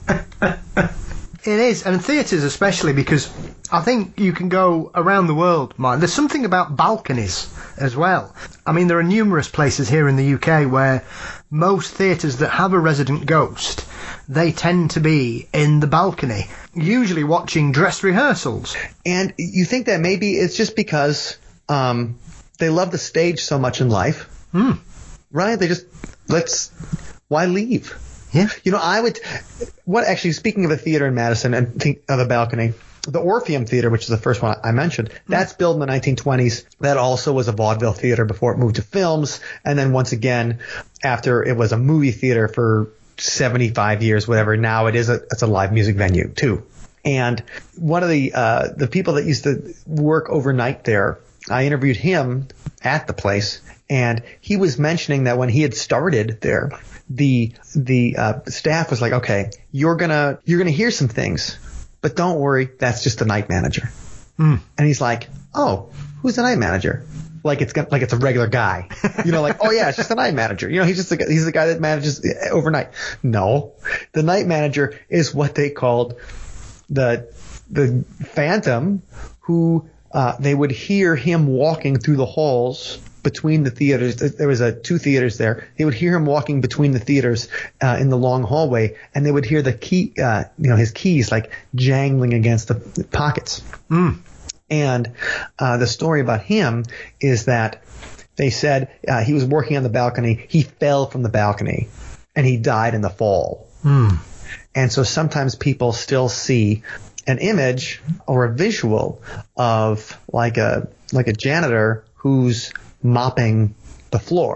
It is, and theatres especially, because I think you can go around the world, Mark. There's something about balconies as well. I mean, there are numerous places here in the U K where most theatres that have a resident ghost, they tend to be in the balcony, usually watching dress rehearsals. And you think that maybe it's just because um, they love the stage so much in life, mm. right? They just, let's, why leave? Yeah. You know, I would, what actually, speaking of a theater in Madison and think of a balcony, the Orpheum Theater, which is the first one I mentioned, that's built in the nineteen twenties. That also was a vaudeville theater before it moved to films. And then once again, after it was a movie theater for seventy-five years, whatever, now it is a, it's a live music venue too. And one of the, uh, the people that used to work overnight there, I interviewed him at the place, and he was mentioning that when he had started there, the, the, uh, staff was like, okay, you're gonna, you're gonna hear some things. But don't worry, that's just the night manager. Mm. And he's like, oh, who's the night manager? Like it's like it's a regular guy. You know, like, oh, yeah, it's just the night manager. You know, he's just a, he's the guy that manages overnight. No, the night manager is what they called the the phantom, who uh, they would hear him walking through the halls between the theaters. There was a two theaters there. They would hear him walking between the theaters uh, in the long hallway, and they would hear the key, uh, you know, his keys like jangling against the pockets. Mm. And uh, the story about him is that they said uh, he was working on the balcony. He fell from the balcony, and he died in the fall. Mm. And so sometimes people still see an image or a visual of like a like a janitor who's mopping the floor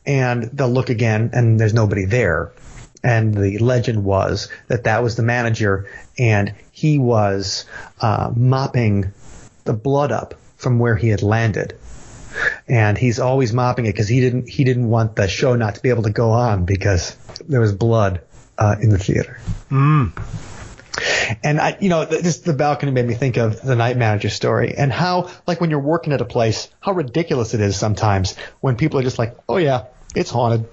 and they'll look again and there's nobody there. And the legend was that that was the manager, and he was uh, mopping the blood up from where he had landed. And he's always mopping it because he didn't he didn't want the show not to be able to go on because there was blood uh, in the theater. Mm. And I, you know, just the balcony made me think of the night manager story and how, like, when you're working at a place, how ridiculous it is sometimes when people are just like, "Oh yeah, it's haunted,"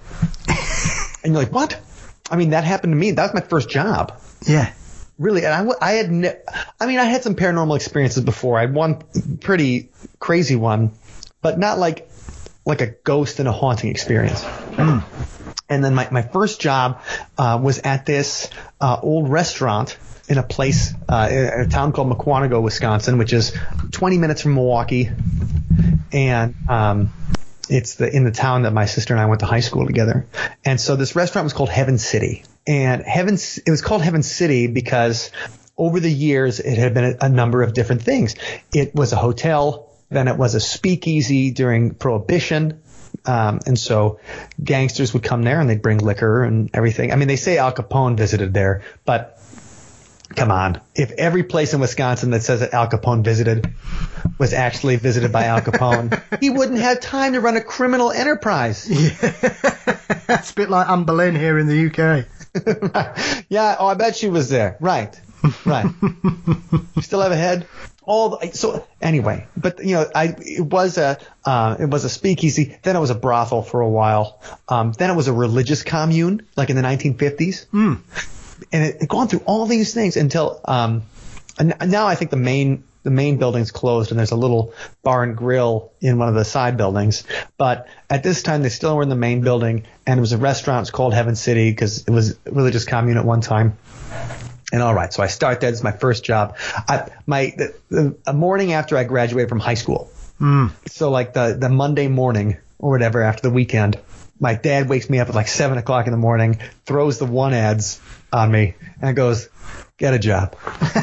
and you're like, "What?" I mean, that happened to me. That was my first job. Yeah. Really, and I, I had, ne- I mean, I had some paranormal experiences before. I had one pretty crazy one, but not like like a ghost and a haunting experience. Mm. And then my, my first job uh, was at this uh, old restaurant in a place uh, in a town called Mukwonago, Wisconsin, which is twenty minutes from Milwaukee, and um, it's the in the town that my sister and I went to high school together. And so this restaurant was called Heaven City. And Heaven, it was called Heaven City because over the years it had been a, a number of different things. It was a hotel, then it was a speakeasy during Prohibition. Um, and so gangsters would come there and they'd bring liquor and everything. I mean, they say Al Capone visited there, but come on. If every place in Wisconsin that says that Al Capone visited was actually visited by Al Capone, he wouldn't have time to run a criminal enterprise. Yeah. It's a bit like Anne Boleyn here in the U K. Yeah, oh, I bet she was there. Right, right. You still have a head? All the, so anyway, but you know, I it was a uh, it was a speakeasy. Then it was a brothel for a while. Um, then it was a religious commune, like in the nineteen fifties. Mm. And it had gone through all these things until um, and now I think the main the main building's closed and there's a little bar and grill in one of the side buildings. But at this time, they still were in the main building, and it was a restaurant. It's called Heaven City because it was a religious commune at one time. And all right, so I start there. This is my first job. I, my the, the, a morning after I graduated from high school. Mm. So like the the Monday morning or whatever after the weekend, my dad wakes me up at like seven o'clock in the morning, throws the one ads on me, and goes, "Get a job."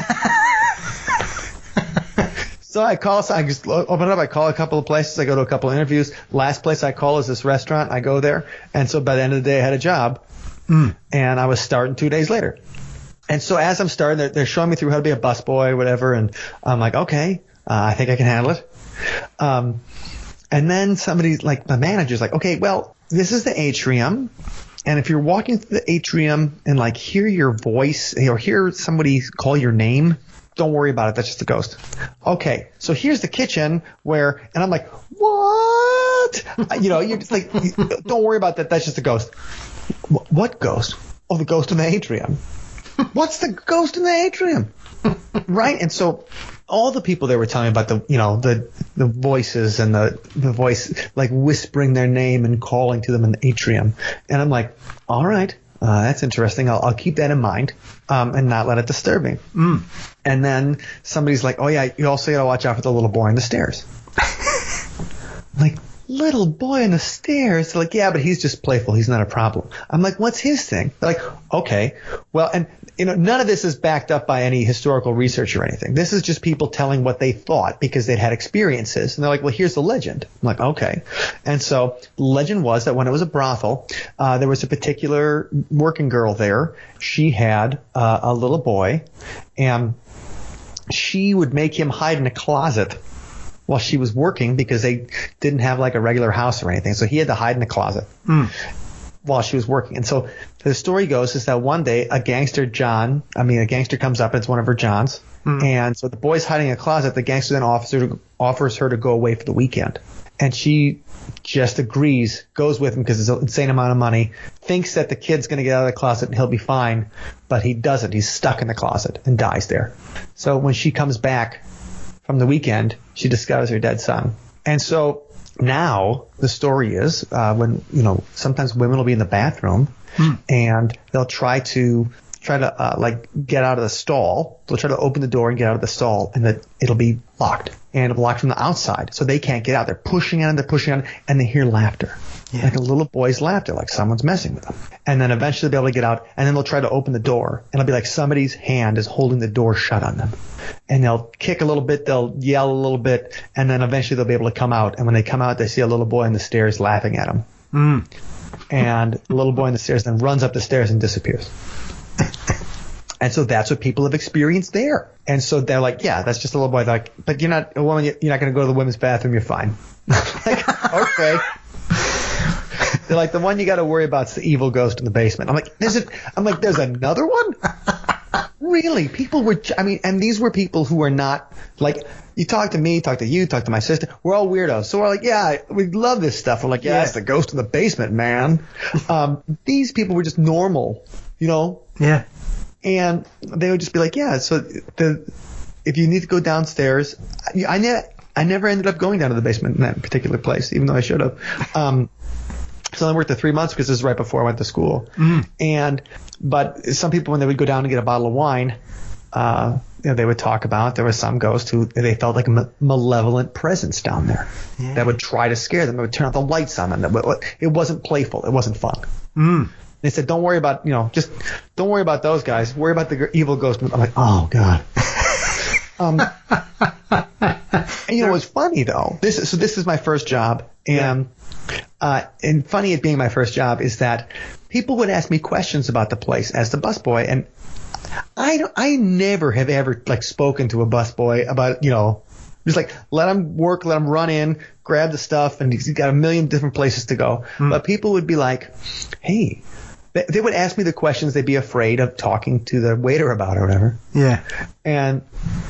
So I call, so I just open it up. I call a couple of places. I go to a couple of interviews. Last place I call is this restaurant. I go there. And so by the end of the day, I had a job. Mm. And I was starting two days later. And so as I'm starting, they're, they're showing me through how to be a busboy, whatever. And I'm like, okay, uh, I think I can handle it. Um, and then somebody, like my manager's like, okay, well, this is the atrium. And if you're walking through the atrium and like hear your voice or hear somebody call your name, don't worry about it. That's just a ghost. Okay, so here's the kitchen where, and I'm like, what? You know, you're just like, don't worry about that. That's just a ghost. What ghost? Oh, the ghost in the atrium. What's the ghost in the atrium? Right? And so all the people there were telling me about the, you know, the the voices and the the voice like whispering their name and calling to them in the atrium. And I'm like, all right. Uh, that's interesting. I'll, I'll keep that in mind um, and not let it disturb me. Mm. And then somebody's like, oh, yeah, you also got to watch out for the little boy on the stairs. Like, little boy on the stairs? They're like, yeah, but he's just playful. He's not a problem. I'm like, what's his thing? They're like, okay. Well, and, you know, none of this is backed up by any historical research or anything. This is just people telling what they thought because they'd had experiences. And they're like, well, here's the legend. I'm like, okay. And so the legend was that when it was a brothel, uh, there was a particular working girl there. She had uh, a little boy, and she would make him hide in a closet while she was working because they didn't have like a regular house or anything. So he had to hide in a closet. Mm. While she was working. And so the story goes is that one day a gangster John, I mean a gangster comes up, it's one of her Johns, mm. and so the boy's hiding in a closet. The gangster then offers her, to, offers her to go away for the weekend. And she just agrees, goes with him because it's an insane amount of money, thinks that the kid's going to get out of the closet and he'll be fine, but he doesn't. He's stuck in the closet and dies there. So when she comes back from the weekend, she discovers her dead son. And so now the story is uh, when, you know, sometimes women will be in the bathroom hmm. and they'll try to try to uh, like get out of the stall. They'll try to open the door and get out of the stall, and that it'll be locked and it'll be locked from the outside, so they can't get out. They're pushing on, they're pushing on, and they hear laughter, yeah. like a little boy's laughter, like someone's messing with them. And then eventually they'll be able to get out, and then they'll try to open the door, and it'll be like somebody's hand is holding the door shut on them. And they'll kick a little bit, they'll yell a little bit, and then eventually they'll be able to come out. And when they come out, they see a little boy on the stairs laughing at them. Mm. And the little boy on the stairs then runs up the stairs and disappears. And so that's what people have experienced there. And so they're like, yeah, that's just a little boy. They're like, but you're not a woman. You're not going to go to the women's bathroom. You're fine. Like, okay. They're like, the one you got to worry about is the evil ghost in the basement. I'm like, there's a, I'm like, there's another one? Really? People were, I mean, and these were people who were not, like, you talk to me, talk to you, talk to my sister. We're all weirdos. So we're like, yeah, we love this stuff. We're like, yeah, yeah. It's the ghost in the basement, man. um, these people were just normal, you know? Yeah. And they would just be like, yeah, so the if you need to go downstairs, I, I, ne- I never ended up going down to the basement in that particular place, even though I should have. Um, so I worked there three months because this is right before I went to school. Mm. And but some people, when they would go down and get a bottle of wine, uh, you know, they would talk about there was some ghost who they felt like a ma- malevolent presence down there yeah. that would try to scare them. They would turn out the lights on them. It wasn't playful. It wasn't fun. Mm. They said, don't worry about, you know, just don't worry about those guys. Worry about the evil ghost. I'm like, oh, God. um, and, you know, it was funny, though. This is, so this is my first job. And, yeah. uh, and funny it being my first job is that people would ask me questions about the place as the busboy. And I, don't, I never have ever, like, spoken to a busboy about, you know, just like, let him work, let him run in, grab the stuff, and he's got a million different places to go. Mm. But people would be like, hey, they would ask me the questions they'd be afraid of talking to the waiter about or whatever. Yeah. And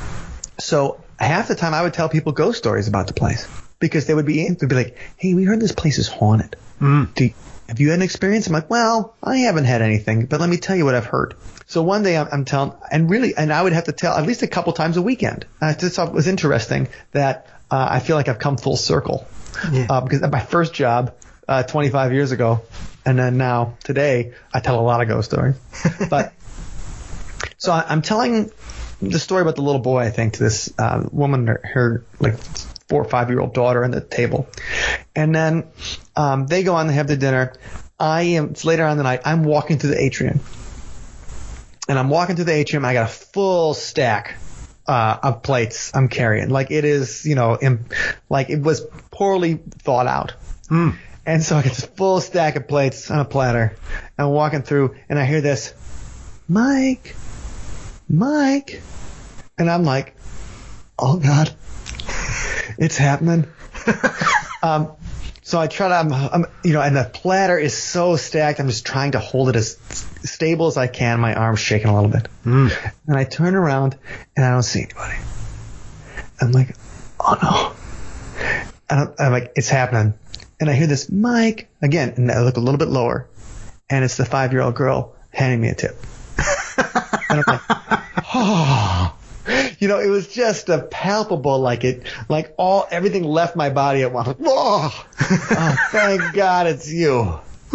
so half the time I would tell people ghost stories about the place because they would be, they'd be like, hey, we heard this place is haunted. Mm. Do you, have you had an experience? I'm like, well, I haven't had anything, but let me tell you what I've heard. So one day I'm, I'm telling, and really, and I would have to tell at least a couple times a weekend. I just thought it was interesting that uh, I feel like I've come full circle. Yeah. Uh, because at my first job uh, twenty-five years ago, and then now today, I tell a lot of ghost stories. But so I, I'm telling the story about the little boy, I think, to this uh, woman, her, her like four or five year old daughter on the table, and then um, they go on to have their dinner. I am. It's later on in the night. I'm walking through the atrium, and I'm walking through the atrium. I got a full stack uh, of plates I'm carrying. Like it is, you know, in, like it was poorly thought out. Mm. And so I get this full stack of plates on a platter. And I'm walking through, and I hear this, Mike, Mike. And I'm like, oh, God, it's happening. um, so I try to, I'm, I'm, you know, and the platter is so stacked, I'm just trying to hold it as stable as I can. My arm's shaking a little bit. Mm. And I turn around, and I don't see anybody. I'm like, oh, no. And I'm, I'm like, it's happening. And I hear this, Mike, again, and I look a little bit lower, and it's the five-year-old girl handing me a tip. And I'm like, oh. You know, it was just a palpable, like it, like all, everything left my body at once. Like, oh, oh, thank God it's you.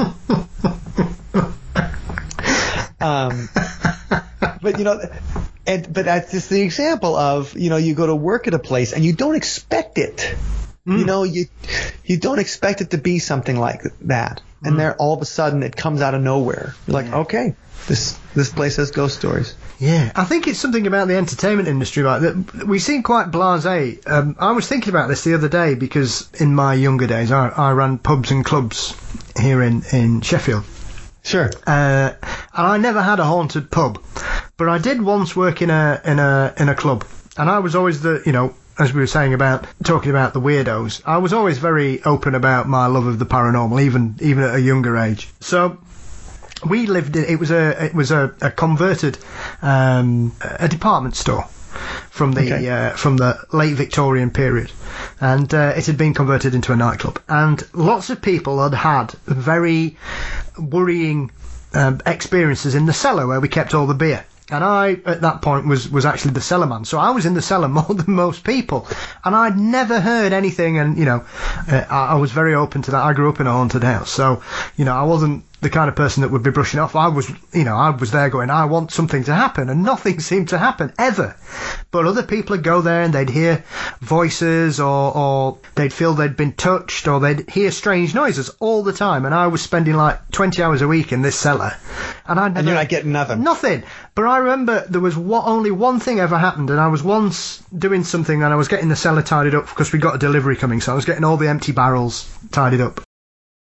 um, but, you know, and, but that's just the example of, you know, you go to work at a place and you don't expect it. Mm. You know, you you don't expect it to be something like that, and mm. there all of a sudden it comes out of nowhere. You're like, yeah. okay, this this place has ghost stories. Yeah, I think it's something about the entertainment industry, like that. We seem quite blasé. Um, I was thinking about this the other day because in my younger days, I, I ran pubs and clubs here in in Sheffield. Sure. Uh, and I never had a haunted pub, but I did once work in a in a in a club, and I was always the you know. As we were saying about talking about the weirdos, I was always very open about my love of the paranormal, even even at a younger age. So we lived in it was a it was a, a converted um, a department store from the okay. uh, from the late Victorian period, and uh, it had been converted into a nightclub. And lots of people had had very worrying um, experiences in the cellar where we kept all the beer. And I, at that point, was, was actually the cellar man. So I was in the cellar more than most people. And I'd never heard anything. And, you know, uh, I, I was very open to that. I grew up in a haunted house. So, you know, I wasn't the kind of person that would be brushing off. I was, you know, I was there going, I want something to happen. And nothing seemed to happen, ever. But other people would go there and they'd hear voices or, or they'd feel they'd been touched or they'd hear strange noises all the time. And I was spending like twenty hours a week in this cellar. And I never... And you're not getting nothing. Nothing. But I remember there was one, only one thing ever happened, and I was once doing something and I was getting the cellar tidied up because we got a delivery coming, so I was getting all the empty barrels tidied up.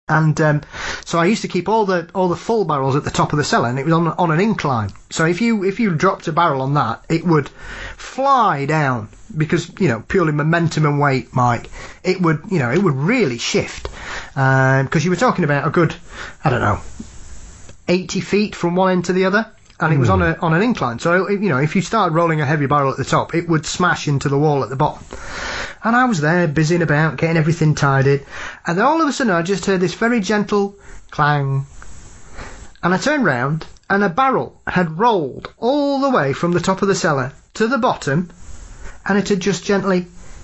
And um, so I used to keep all the all the full barrels at the top of the cellar, and it was on on an incline. So if you if you dropped a barrel on that, it would fly down because, you know, purely momentum and weight, Mike. It would, you know, it would really shift because um, you were talking about a good, I don't know, eighty feet from one end to the other. And it was on a on an incline, so you know, if you started rolling a heavy barrel at the top, it would smash into the wall at the bottom. And I was there busying about, getting everything tidied, and then all of a sudden I just heard this very gentle clang, and I turned round, and a barrel had rolled all the way from the top of the cellar to the bottom, and it had just gently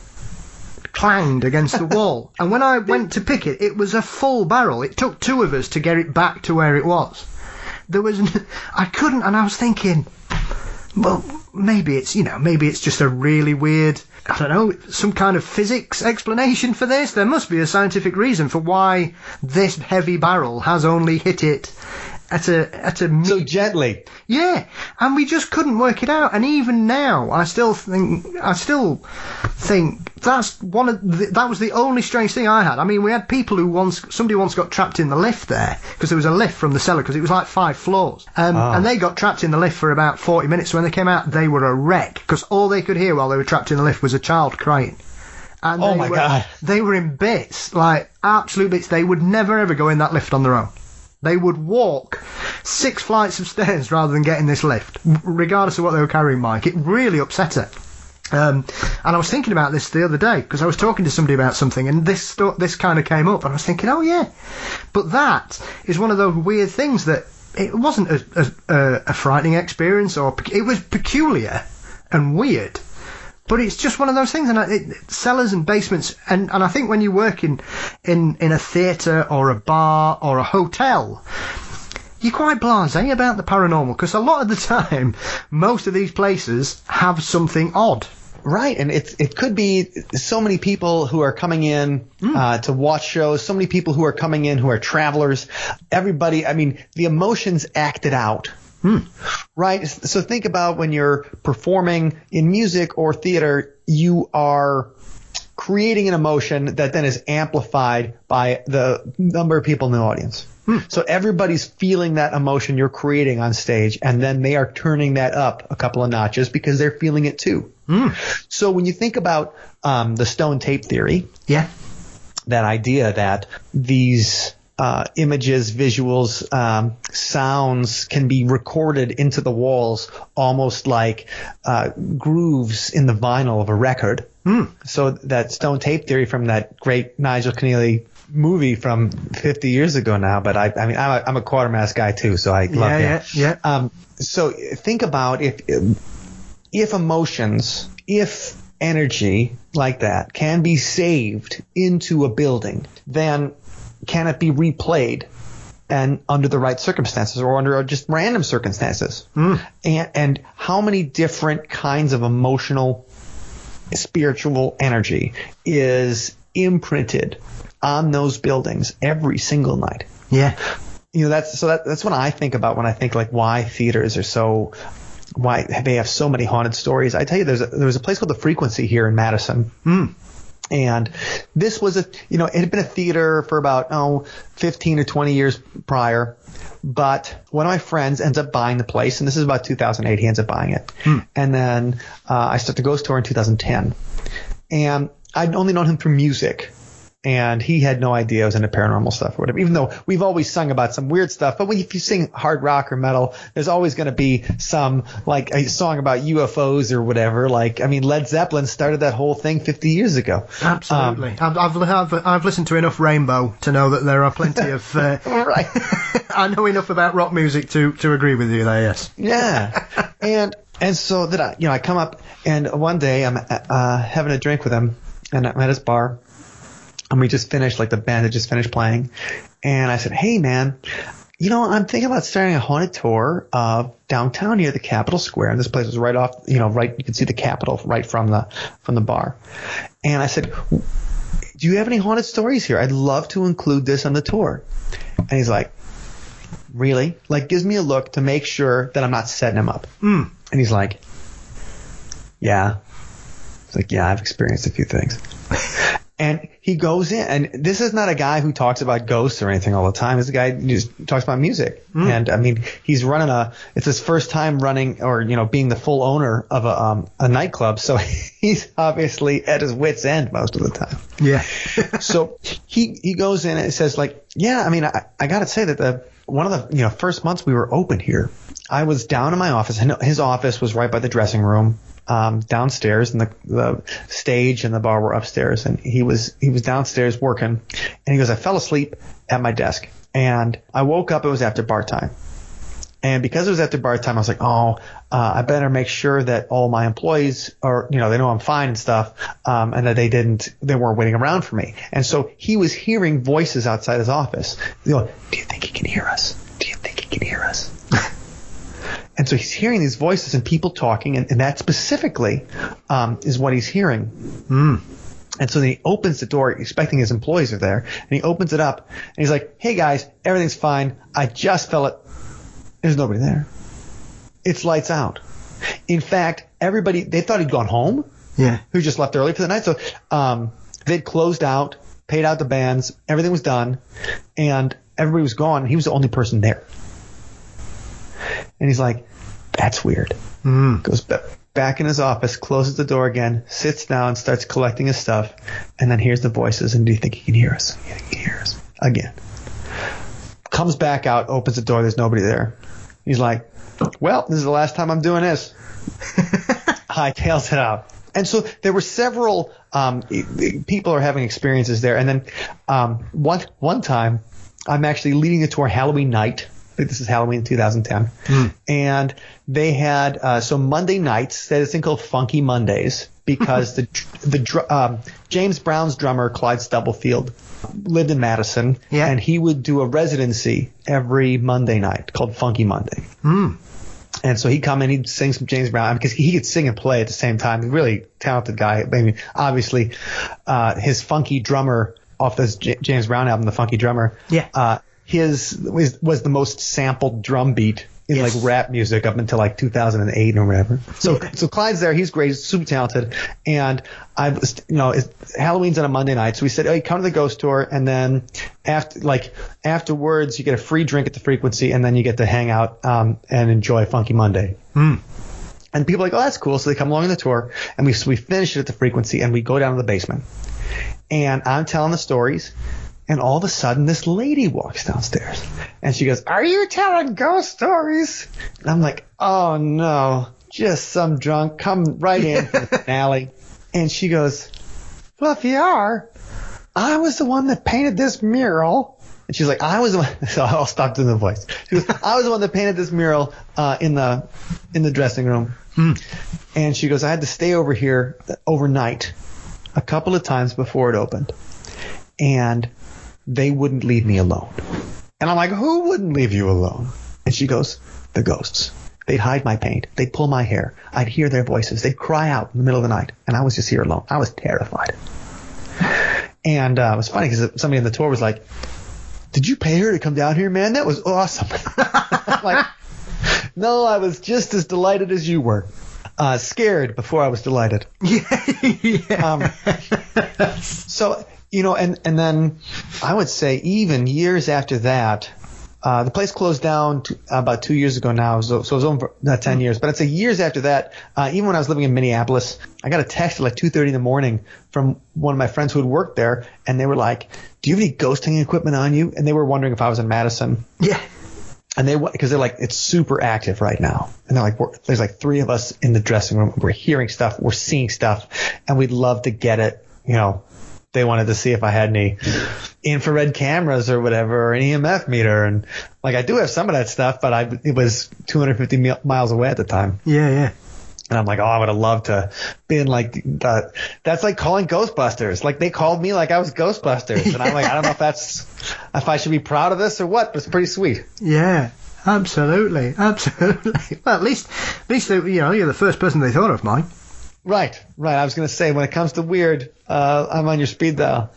clanged against the wall. And when I went to pick it, it was a full barrel. It took two of us to get it back to where it was. There was, I couldn't, and I was thinking, well, maybe it's, you know, maybe it's just a really weird, I don't know, some kind of physics explanation for this. There must be a scientific reason for why this heavy barrel has only hit it at a at a so gently. Yeah, and we just couldn't work it out. And even now, I still think I still think that's one of the, that was the only strange thing I had. I mean, we had people who once somebody once got trapped in the lift there because there was a lift from the cellar because it was like five floors, um, oh. and they got trapped in the lift for about forty minutes. When they came out, they were a wreck because all they could hear while they were trapped in the lift was a child crying. And oh they my were, God! They were in bits, like absolute bits. They would never ever go in that lift on their own. They would walk six flights of stairs rather than get in this lift, regardless of what they were carrying, Mike. It really upset her. Um, and I was thinking about this the other day because I was talking to somebody about something, and this st- this kind of came up, and I was thinking, oh yeah, but that is one of those weird things that it wasn't a, a, a frightening experience, or it was peculiar and weird. But it's just one of those things, and it, cellars and basements, and, and I think when you work in, in, in a theatre or a bar or a hotel, you're quite blasé about the paranormal, because a lot of the time, most of these places have something odd. Right, and it's it could be so many people who are coming in mm. uh, to watch shows, so many people who are coming in who are travelers, everybody, I mean, the emotions acted out. Hmm. Right. So think about when you're performing in music or theater, you are creating an emotion that then is amplified by the number of people in the audience. Hmm. So everybody's feeling that emotion you're creating on stage, and then they are turning that up a couple of notches because they're feeling it too. Hmm. So when you think about um, the stone tape theory, yeah, that idea that these Uh, images, visuals, um, sounds can be recorded into the walls almost like uh, grooves in the vinyl of a record. Mm. So that stone tape theory from that great Nigel Keneally movie from fifty years ago now, but I, I mean, I'm a, I'm a Quatermass guy too, so I love yeah, him. Yeah, yeah. Um, so think about if if emotions, if energy like that can be saved into a building, then can it be replayed and under the right circumstances or under just random circumstances? Mm. And, and how many different kinds of emotional, spiritual energy is imprinted on those buildings every single night? Yeah. You know, that's so that, that's what I think about when I think like why theaters are so why they have so many haunted stories. I tell you, there's a, there was a place called the Frequency here in Madison. Mm. And this was a, you know, it had been a theater for about, oh, fifteen or twenty years prior. But one of my friends ends up buying the place, and this is about two thousand eight. He ends up buying it. Hmm. And then uh, I started the ghost tour in two thousand ten. And I'd only known him through music. And he had no idea I was into paranormal stuff or whatever, even though we've always sung about some weird stuff. But when, if you sing hard rock or metal, there's always going to be some, like, a song about U F Os or whatever. Like, I mean, Led Zeppelin started that whole thing fifty years ago. Absolutely. Um, I've, I've, I've, I've listened to enough Rainbow to know that there are plenty of... Uh, right. I know enough about rock music to, to agree with you there, yes. Yeah. And and so that I, you know, I come up, and one day I'm uh, having a drink with him, and I'm at his bar. And we just finished, like the band had just finished playing. And I said, hey, man, you know, I'm thinking about starting a haunted tour of downtown near the Capitol Square. And this place was right off, you know, right, you could see the Capitol right from the from the bar. And I said, do you have any haunted stories here? I'd love to include this on the tour. And he's like, really? Like, gives me a look to make sure that I'm not setting him up. Mm. And he's like, yeah. It's like, yeah, I've experienced a few things. And he goes in, and this is not a guy who talks about ghosts or anything all the time. This is a guy who just talks about music. Mm. And I mean, he's running a, it's his first time running or, you know, being the full owner of a, um, a nightclub. So he's obviously at his wit's end most of the time. Yeah. So he, he goes in and says like, yeah, I mean, I, I got to say that the, one of the, you know, first months we were open here, I was down in my office, and his office was right by the dressing room. Um, downstairs, and the, the stage and the bar were upstairs, and he was he was downstairs working, and he goes, I fell asleep at my desk, and I woke up. It was after bar time, and because it was after bar time, I was like, oh, uh, I better make sure that all my employees are, you know, they know I'm fine and stuff, um, and that they didn't, they weren't waiting around for me. And so he was hearing voices outside his office. You know, do you think he can hear us? Do you think he can hear us? And so he's hearing these voices and people talking, and, and that specifically um, is what he's hearing. Mm. And so then he opens the door, expecting his employees are there, and he opens it up, and he's like, hey, guys, everything's fine. I just fell it. There's nobody there. It's lights out. In fact, everybody, they thought he'd gone home. Yeah. Who just left early for the night. So um, they'd closed out, paid out the bands, everything was done, and everybody was gone, and he was the only person there. And he's like, that's weird. Mm. Goes b- back in his office, closes the door again, sits down, starts collecting his stuff, and then hears the voices. And do you think he can hear us? Yeah, he can hear us again. Comes back out, opens the door. There's nobody there. He's like, well, this is the last time I'm doing this. Hightails it out. And so there were several um, people are having experiences there. And then um, one one time, I'm actually leading a tour Halloween night. I think this is Halloween two thousand ten. Mm. And they had uh, so Monday nights, they had this thing called Funky Mondays, because the the um, James Brown's drummer Clyde Stubblefield lived in Madison, yeah. and he would do a residency every Monday night called Funky Monday. Mm. And so he'd come in, he'd sing some James Brown, because he could sing and play at the same time. He's a really talented guy. I mean, obviously, uh, his funky drummer off this J- James Brown album, The Funky Drummer, yeah. uh, his was, was the most sampled drum beat in yes. like rap music up until like two thousand eight or whatever. So yeah. so Clyde's there. He's great. He's super talented. And I was, you know, it's, Halloween's on a Monday night. So we said, hey, come to the ghost tour. And then after, like afterwards, you get a free drink at the Frequency, and then you get to hang out um, and enjoy Funky Monday. Mm. And people are like, oh, that's cool. So they come along on the tour, and we so we finish it at the Frequency, and we go down to the basement. And I'm telling the stories. And all of a sudden, this lady walks downstairs, and she goes, are you telling ghost stories? And I'm like, oh, no, just some drunk come right in from the alley. And she goes, well, if you are, I was the one that painted this mural. And she's like, I was the one. So I'll stop doing the voice. She goes, I was the one that painted this mural uh, in the in the dressing room. Hmm. And she goes, I had to stay over here overnight a couple of times before it opened. And they wouldn't leave me alone. And I'm like, who wouldn't leave you alone? And she goes, the ghosts. They'd hide my paint. They'd pull my hair. I'd hear their voices. They'd cry out in the middle of the night. And I was just here alone. I was terrified. And uh, it was funny because somebody on the tour was like, did you pay her to come down here, man? That was awesome. I'm like, no, I was just as delighted as you were. Uh, scared before I was delighted. Yeah. yeah. Um, so... You know, and, and then I would say even years after that, uh, the place closed down to, uh, about two years ago now, so, so it was over not ten years. But I'd say years after that, uh, even when I was living in Minneapolis, I got a text at like two thirty in the morning from one of my friends who had worked there, and they were like, do you have any ghosting equipment on you? And they were wondering if I was in Madison. Yeah. And they, because they're like, it's super active right now. And they're like, we're, there's like three of us in the dressing room. We're hearing stuff. We're seeing stuff. And we'd love to get it, you know. They wanted to see if I had any infrared cameras or whatever, or an E M F meter. And like, I do have some of that stuff, but I, it was two hundred fifty mi- miles away at the time. Yeah, yeah. And I'm like, oh, I would have loved to been like, uh, that's like calling Ghostbusters. Like they called me like I was Ghostbusters. And I'm like, I don't know if that's, if I should be proud of this or what, but it's pretty sweet. Yeah, absolutely. Absolutely. Well, at least, at least, you know, you're the first person they thought of, Mike. Right, right. I was going to say, when it comes to weird, uh, I'm on your speed dial.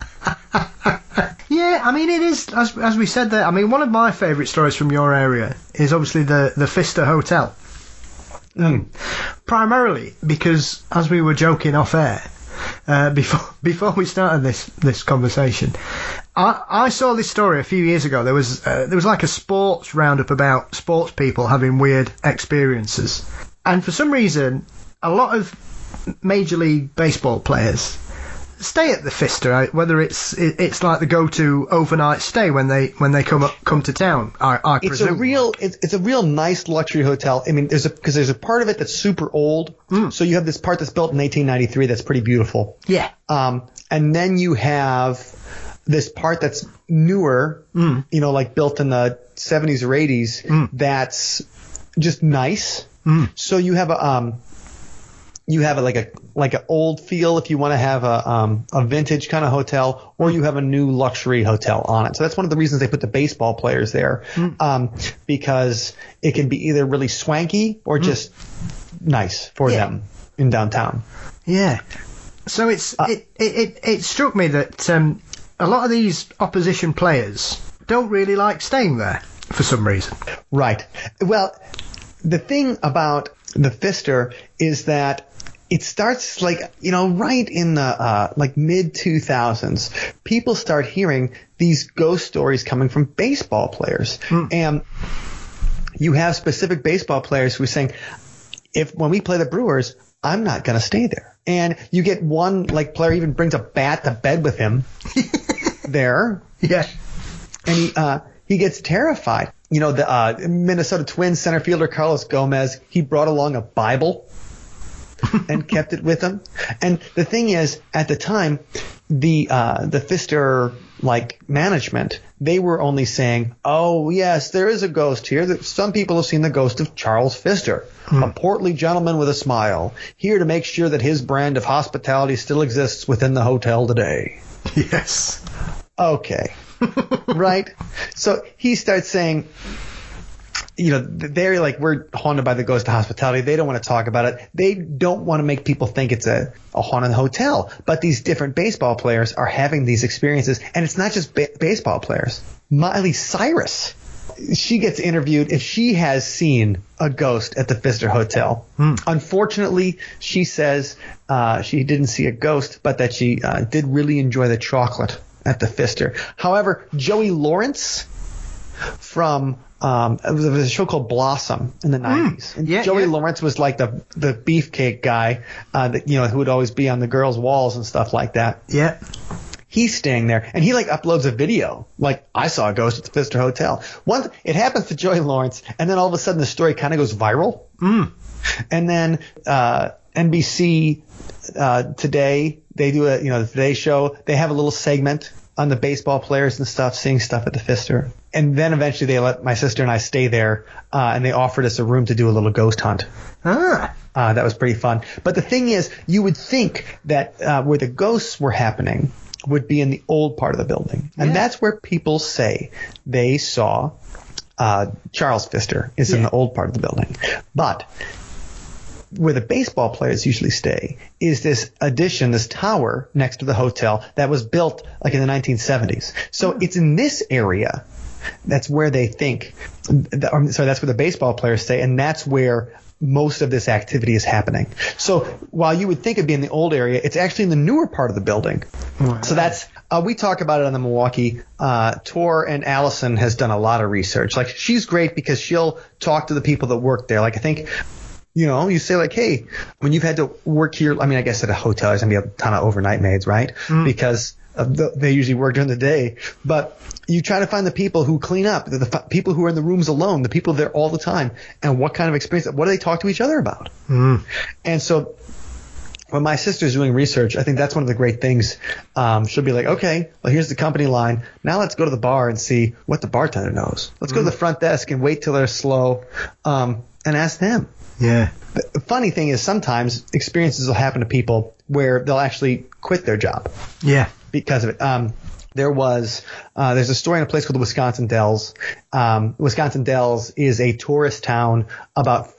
Yeah, I mean, it is, as as we said there, I mean, one of my favourite stories from your area is obviously the, the Pfister Hotel. Mm. Primarily because, as we were joking off air, uh, before before we started this this conversation. I, I saw this story a few years ago. There was uh, there was like a sports roundup about sports people having weird experiences, and for some reason, a lot of Major League Baseball players stay at the Pfister, whether it's it's like the go-to overnight stay when they when they come up, come to town. I, I it's presume. a real it's, it's a real nice luxury hotel. I mean, there's a because there's a part of it that's super old. Mm. So you have this part that's built in eighteen ninety-three that's pretty beautiful. Yeah. Um, and then you have this part that's newer, mm. you know, like built in the seventies or eighties. Mm. That's just nice. Mm. So you have a um. You have a, like a like an old feel if you want to have a um, a vintage kind of hotel, or you have a new luxury hotel on it. So that's one of the reasons they put the baseball players there, mm. um, because it can be either really swanky or just mm. nice for yeah. them in downtown. Yeah. So it's uh, it, it it it struck me that um, a lot of these opposition players don't really like staying there for some reason. Right. Well, the thing about the Pfister is that it starts like, you know, right in the uh, like mid two thousands, people start hearing these ghost stories coming from baseball players. Mm. And you have specific baseball players who are saying, if when we play the Brewers, I'm not going to stay there. And you get one like player even brings a bat to bed with him there. Yeah. And he uh, he gets terrified. You know, the uh, Minnesota Twins center fielder Carlos Gomez, he brought along a Bible and kept it with him. And the thing is, at the time, the uh, the Pfister like management, they were only saying, "Oh yes, there is a ghost here. Some people have seen the ghost of Charles Pfister, hmm. a portly gentleman with a smile, here to make sure that his brand of hospitality still exists within the hotel today." Yes. Okay. Right? So he starts saying, you know, they're like, we're haunted by the ghost of hospitality. They don't want to talk about it. They don't want to make people think it's a, a haunted hotel. But these different baseball players are having these experiences. And it's not just ba- baseball players. Miley Cyrus, she gets interviewed if she has seen a ghost at the Pfister Hotel. Hmm. Unfortunately, she says uh, she didn't see a ghost, but that she uh, did really enjoy the chocolate at the Pfister. However, Joey Lawrence from um, it was, it was a show called Blossom in the nineties. And yeah, Joey yeah. Lawrence was like the the beefcake guy, uh, that you know, who would always be on the girls' walls and stuff like that. Yeah. He's staying there, and he like uploads a video, like, I saw a ghost at the Pfister Hotel. Once it happens to Joey Lawrence, and then all of a sudden the story kind of goes viral. Mm. And then uh, N B C uh, Today, they do a, you know, the Today Show. They have a little segment on the baseball players and stuff, seeing stuff at the Pfister. And then eventually they let my sister and I stay there, uh, and they offered us a room to do a little ghost hunt. Ah. Uh, that was pretty fun. But the thing is, you would think that uh, where the ghosts were happening would be in the old part of the building. And yeah. that's where people say they saw uh, Charles Pfister is yeah. in the old part of the building. But where the baseball players usually stay is this addition, this tower next to the hotel that was built like in the nineteen seventies. So it's in this area that's where they think, or, sorry, that's where the baseball players stay, and that's where most of this activity is happening. So while you would think it'd be in the old area, it's actually in the newer part of the building. Wow. So that's uh, we talk about it on the Milwaukee uh, tour, and Allison has done a lot of research. Like, she's great because she'll talk to the people that work there. Like, I think, you know, you say like, hey, when you've had to work here, I mean, I guess at a hotel there's going to be a ton of overnight maids, right? Mm. Because of the, they usually work during the day. But you try to find the people who clean up, the, the people who are in the rooms alone, the people there all the time, and what kind of experience, what do they talk to each other about? Mm. And so when my sister's doing research, I think that's one of the great things. Um, she'll be like, okay, well, here's the company line. Now let's go to the bar and see what the bartender knows. Let's mm. go to the front desk and wait till they're slow, um, and ask them. Yeah. The funny thing is, sometimes experiences will happen to people where they'll actually quit their job. Yeah. Because of it. Um, there was, uh, there's a story in a place called the Wisconsin Dells. Um, Wisconsin Dells is a tourist town about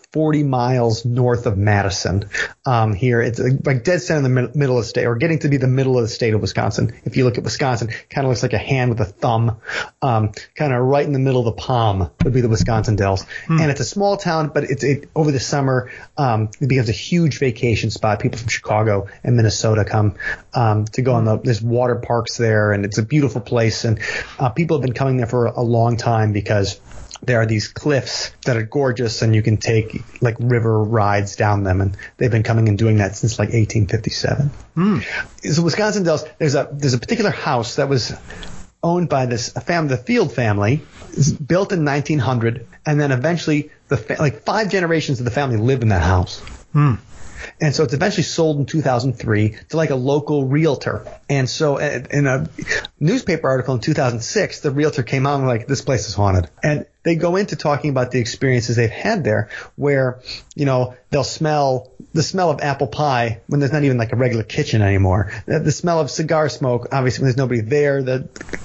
forty miles north of Madison. Um, here, it's like dead center in the mid- middle of the state, or getting to be the middle of the state of Wisconsin. If you look at Wisconsin, kind of looks like a hand with a thumb, um, kind of right in the middle of the palm would be the Wisconsin Dells. Hmm. And it's a small town, but it's it, over the summer, um, it becomes a huge vacation spot. People from Chicago and Minnesota come um, to go on the there's water parks there, and it's a beautiful place. And uh, people have been coming there for a long time because there are these cliffs that are gorgeous, and you can take like river rides down them, and they've been coming and doing that since like eighteen fifty-seven. Mm. So Wisconsin Dells, there's a there's a particular house that was owned by this family, the Field family, built in nineteen hundred, and then eventually the fa- like five generations of the family lived in that house. Mm. And so it's eventually sold in two thousand three to like a local realtor. And so in a newspaper article in two thousand six, the realtor came out and like, this place is haunted. And they go into talking about the experiences they've had there where, you know, they'll smell the smell of apple pie when there's not even like a regular kitchen anymore. The, the smell of cigar smoke, obviously when there's nobody there, the,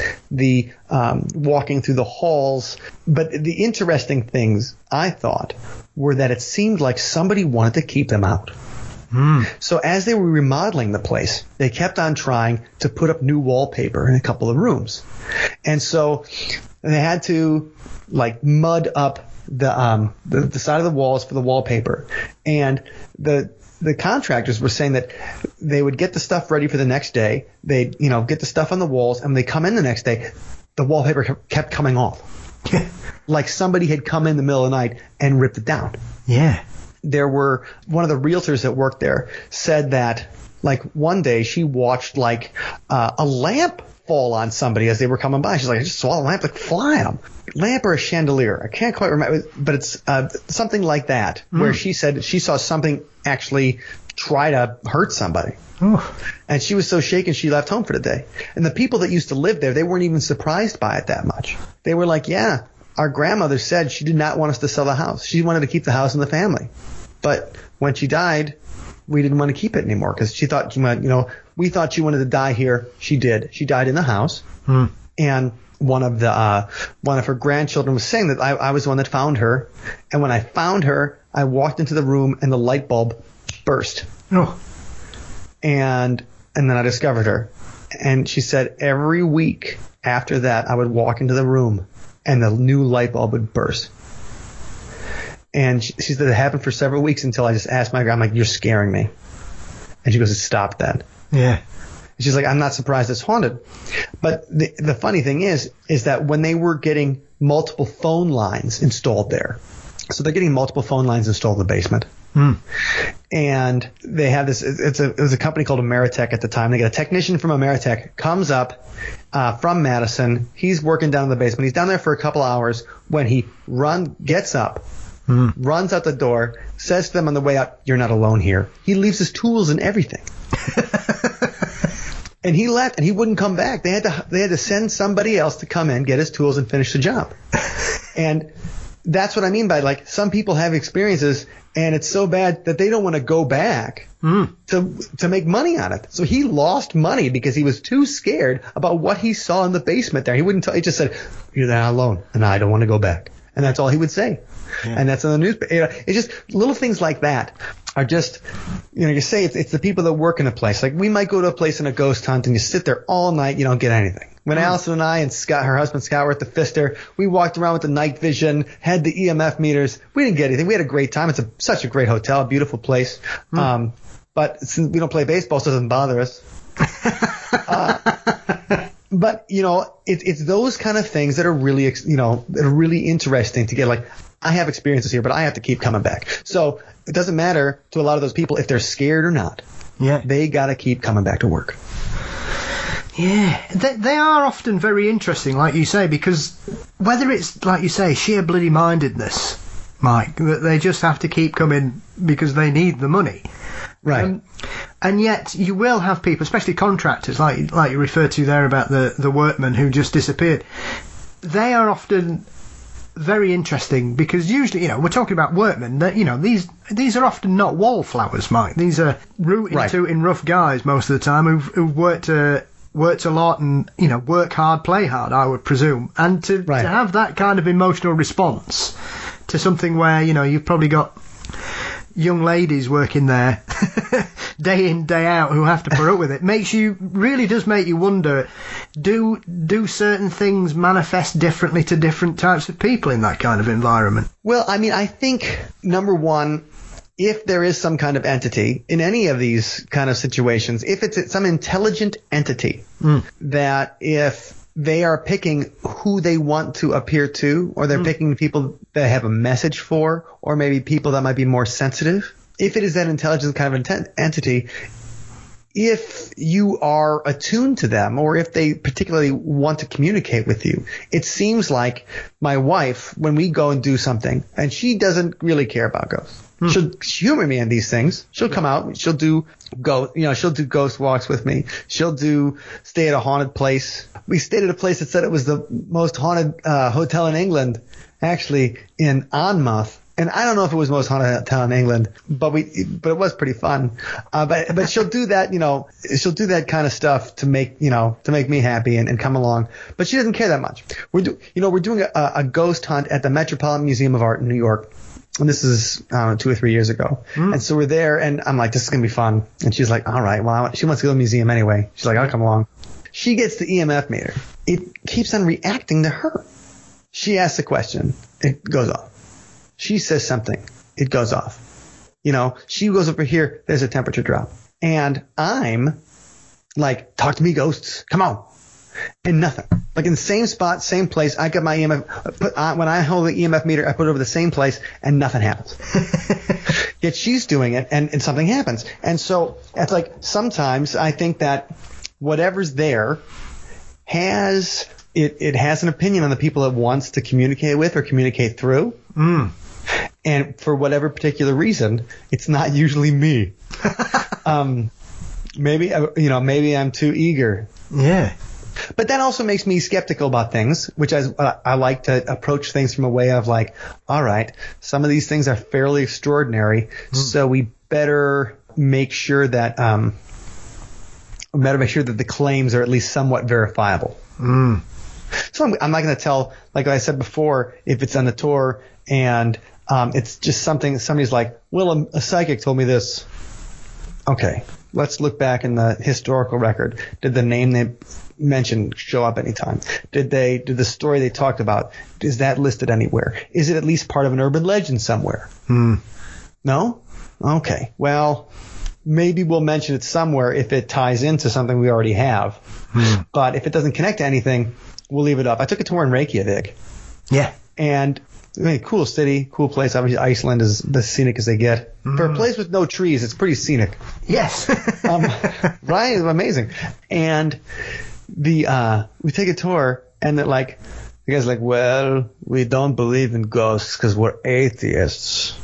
the um, walking through the halls. But the interesting things I thought were that it seemed like somebody wanted to keep them out. Mm. So as they were remodeling the place, they kept on trying to put up new wallpaper in a couple of rooms. And so they had to like mud up the um the, the side of the walls for the wallpaper. And the the contractors were saying that they would get the stuff ready for the next day. They'd, you know, get the stuff on the walls, and when they come in the next day, the wallpaper kept coming off. Like somebody had come in the middle of the night and ripped it down. Yeah. There were one of the realtors that worked there said that like one day she watched like uh, a lamp fall on somebody as they were coming by. She's like, I just saw a lamp like fly on them. Lamp or a chandelier. I can't quite remember, but it's uh, something like that mm. where she said she saw something actually try to hurt somebody. Ooh. And she was so shaken she left home for the day. And the people that used to live there, they weren't even surprised by it that much. They were like, yeah, our grandmother said she did not want us to sell the house. She wanted to keep the house in the family. But when she died, we didn't want to keep it anymore because she thought she might, you know, we thought she wanted to die here. She did. She died in the house. Hmm. And one of the uh, one of her grandchildren was saying that I, I was the one that found her. And when I found her, I walked into the room and the light bulb burst. Oh. And and then I discovered her. And she said every week after that, I would walk into the room and the new light bulb would burst. And she, she said it happened for several weeks until I just asked my grandma, I'm like, you're scaring me. And she goes, it stopped then. Yeah. And she's like, I'm not surprised it's haunted. But the, the funny thing is, is that when they were getting multiple phone lines installed there, so they're getting multiple phone lines installed in the basement. Hmm. And they have this, it's a, it was a company called Ameritech at the time. They get a technician from Ameritech, comes up uh, from Madison. He's working down in the basement. He's down there for a couple hours when he run, gets up, hmm. runs out the door, says to them on the way out, you're not alone here. He leaves his tools and everything. And he left, and he wouldn't come back. They had to they had to send somebody else to come in, get his tools, and finish the job. And that's what I mean by, like, some people have experiences, and it's so bad that they don't want to go back mm. to to make money on it. So he lost money because he was too scared about what he saw in the basement there. He wouldn't tell. He just said, "You're not alone, and I don't want to go back." And that's all he would say. Yeah. And that's in the newspaper. You know, it's just little things like that are just, you know, you say it's, it's the people that work in a place. Like, we might go to a place in a ghost hunt and you sit there all night, you don't get anything. When mm. Allison and I and Scott, her husband Scott, were at the Pfister, we walked around with the night vision, had the E M F meters. We didn't get anything. We had a great time. It's a, such a great hotel, a beautiful place. Mm. Um, but since we don't play baseball, so it doesn't bother us. uh, But, you know, it, it's those kind of things that are really, you know, that are really interesting to get. Like, I have experiences here, but I have to keep coming back. So it doesn't matter to a lot of those people if they're scared or not. Yeah. They got to keep coming back to work. Yeah. They, they are often very interesting, like you say, because whether it's, like you say, sheer bloody mindedness, Mike, that they just have to keep coming because they need the money. Right. Um, and yet you will have people, especially contractors, like like you referred to there about the, the workmen who just disappeared. They are often very interesting because usually, you know, we're talking about workmen. That, you know, these these are often not wallflowers, Mike. These are rootin' right. tootin' rough guys most of the time who've, who've worked uh, worked a lot and, you know, work hard, play hard, I would presume. And to, right. to have that kind of emotional response to something where, you know, you've probably got young ladies working there day in, day out who have to put up with it makes you, really does make you wonder, do do certain things manifest differently to different types of people in that kind of environment? Well, I mean, I think, number one, if there is some kind of entity in any of these kind of situations, if it's some intelligent entity mm. that if they are picking who they want to appear to, or they're mm. picking people that have a message for, or maybe people that might be more sensitive, if it is that intelligent kind of intent- entity, if you are attuned to them, or if they particularly want to communicate with you, it seems like my wife, when we go and do something, and she doesn't really care about ghosts. Hmm. She'll humor me in these things. She'll come out. She'll do go, you know, she'll do ghost walks with me. She'll do stay at a haunted place. We stayed at a place that said it was the most haunted uh, hotel in England, actually in Monmouth. And I don't know if it was the most haunted hotel in England, but we, but it was pretty fun. Uh, but, but she'll do that, you know, she'll do that kind of stuff to make, you know, to make me happy and, and come along. But she doesn't care that much. We're do, you know, we're doing a, a ghost hunt at the Metropolitan Museum of Art in New York. And this is, I don't know, two or three years ago. Mm. And so we're there, and I'm like, this is going to be fun. And she's like, all right, well, she wants to go to the museum anyway. She's like, I'll come along. She gets the E M F meter. It keeps on reacting to her. She asks a question. It goes off. She says something. It goes off. You know, she goes over here. There's a temperature drop. And I'm like, talk to me, ghosts. Come on. And nothing. Like in the same spot, same place. I got my E M F. Put on, when I hold the E M F meter, I put it over the same place, and nothing happens. Yet she's doing it, and, and something happens. And so it's like sometimes I think that whatever's there has it, it has an opinion on the people it wants to communicate with or communicate through. Mm. And for whatever particular reason, it's not usually me. um, maybe you know, maybe I'm too eager. Yeah. But that also makes me skeptical about things, which I, uh, I like to approach things from a way of like, all right, some of these things are fairly extraordinary, mm. so we better make sure that um, we better make sure that the claims are at least somewhat verifiable. Mm. So I'm, I'm not going to tell, like I said before, if it's on the tour and um, it's just something somebody's like, well, a, a psychic told me this. Okay, let's look back in the historical record. Did the name they mentioned show up anytime? Did they? Did the story they talked about, is that listed anywhere? Is it at least part of an urban legend somewhere? Hmm. No? Okay. Well, maybe we'll mention it somewhere if it ties into something we already have. Hmm. But if it doesn't connect to anything, we'll leave it up. I took a tour in Reykjavik. Yeah. And I mean, cool city, cool place. Obviously, Iceland is the scenic as they get. Mm. For a place with no trees, it's pretty scenic. Yes. um, right? It's amazing. And the uh, we take a tour, and they're like, the guy's like, well, we don't believe in ghosts because we're atheists,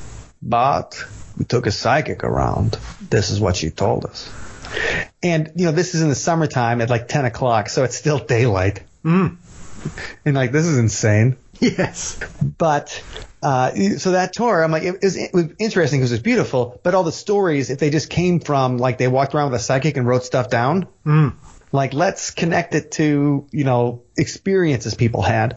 but we took a psychic around. This is what she told us. And, you know, this is in the summertime at like ten o'clock, so it's still daylight. Mm. And like, this is insane. Yes. But uh, so that tour, I'm like, it was, it was interesting because it was beautiful, but all the stories, if they just came from, like, they walked around with a psychic and wrote stuff down, mm. like, let's connect it to, you know, experiences people had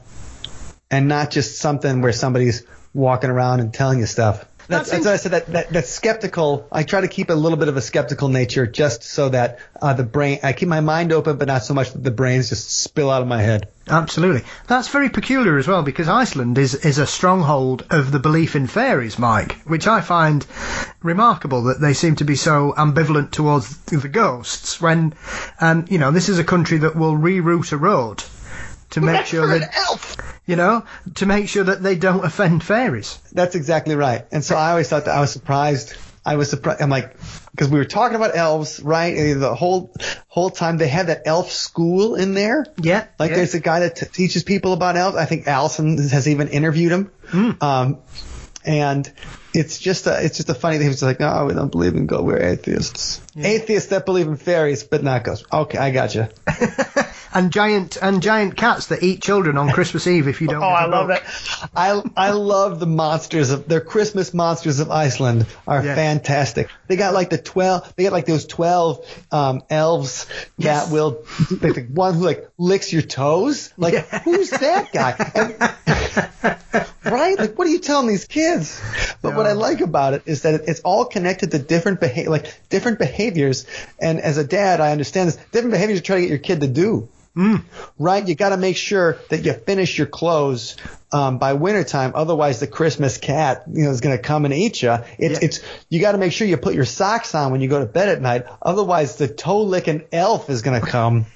and not just something where somebody's walking around and telling you stuff. That's, that's what I said, that, that, that skeptical, I try to keep a little bit of a skeptical nature just so that uh, the brain, I keep my mind open, but not so much that the brains just spill out of my head. Absolutely. That's very peculiar as well, because Iceland is, is a stronghold of the belief in fairies, Mike, which I find remarkable that they seem to be so ambivalent towards the ghosts when, um, you know, this is a country that will reroute a road to make That's sure that, elf. you know, to make sure that they don't offend fairies. That's exactly right. And so I always thought that I was surprised. I was surprised. I'm like, because we were talking about elves, right? And the whole whole time they had that elf school in there. Yeah. Like yeah. there's a guy that t- teaches people about elves. I think Allison has even interviewed him. Mm. Um, and it's just a it's just a funny thing. It's like, no, we don't believe in ghosts. We're atheists. Yeah. Atheists that believe in fairies, but not ghosts. Okay, I got you. And giant and giant cats that eat children on Christmas Eve if you don't. Oh, get I love book. that. I I love the monsters of their Christmas monsters of Iceland are yes. fantastic. They got like the twelve. They got like those twelve um, elves yes. that will like the one who like licks your toes. Like yeah. who's that guy? And, Right? Like, what are you telling these kids? But Yeah. what I like about it is that it, it's all connected to different behavior, like different behaviors. And as a dad, I understand this. Different behaviors you try to get your kid to do. Mm. Right? You got to make sure that you finish your clothes um, by wintertime. Otherwise, the Christmas cat, you know, is going to come and eat you. It's, Yeah. it's, you got to make sure you put your socks on when you go to bed at night. Otherwise, the toe-licking elf is going to come.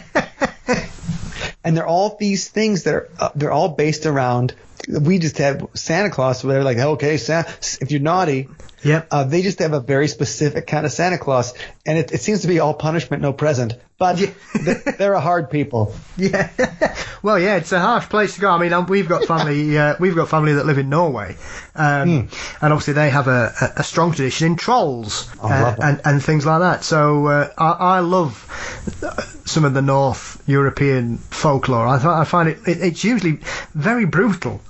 And they're all these things that are, uh, they're all based around, we just have Santa Claus, where they're like, okay, Santa, if you're naughty, Yep. uh, they just have a very specific kind of Santa Claus. And it, it seems to be all punishment, no present. But th- they're a hard people. Yeah. Well, yeah, it's a harsh place to go. I mean, um, we've got family. Uh, we've got family that live in Norway, um, Hmm. and obviously they have a, a, a strong tradition in trolls Oh, I uh, love that. and and things like that. So uh, I, I love some of the North European folklore. I, th- I find it, it it's usually very brutal.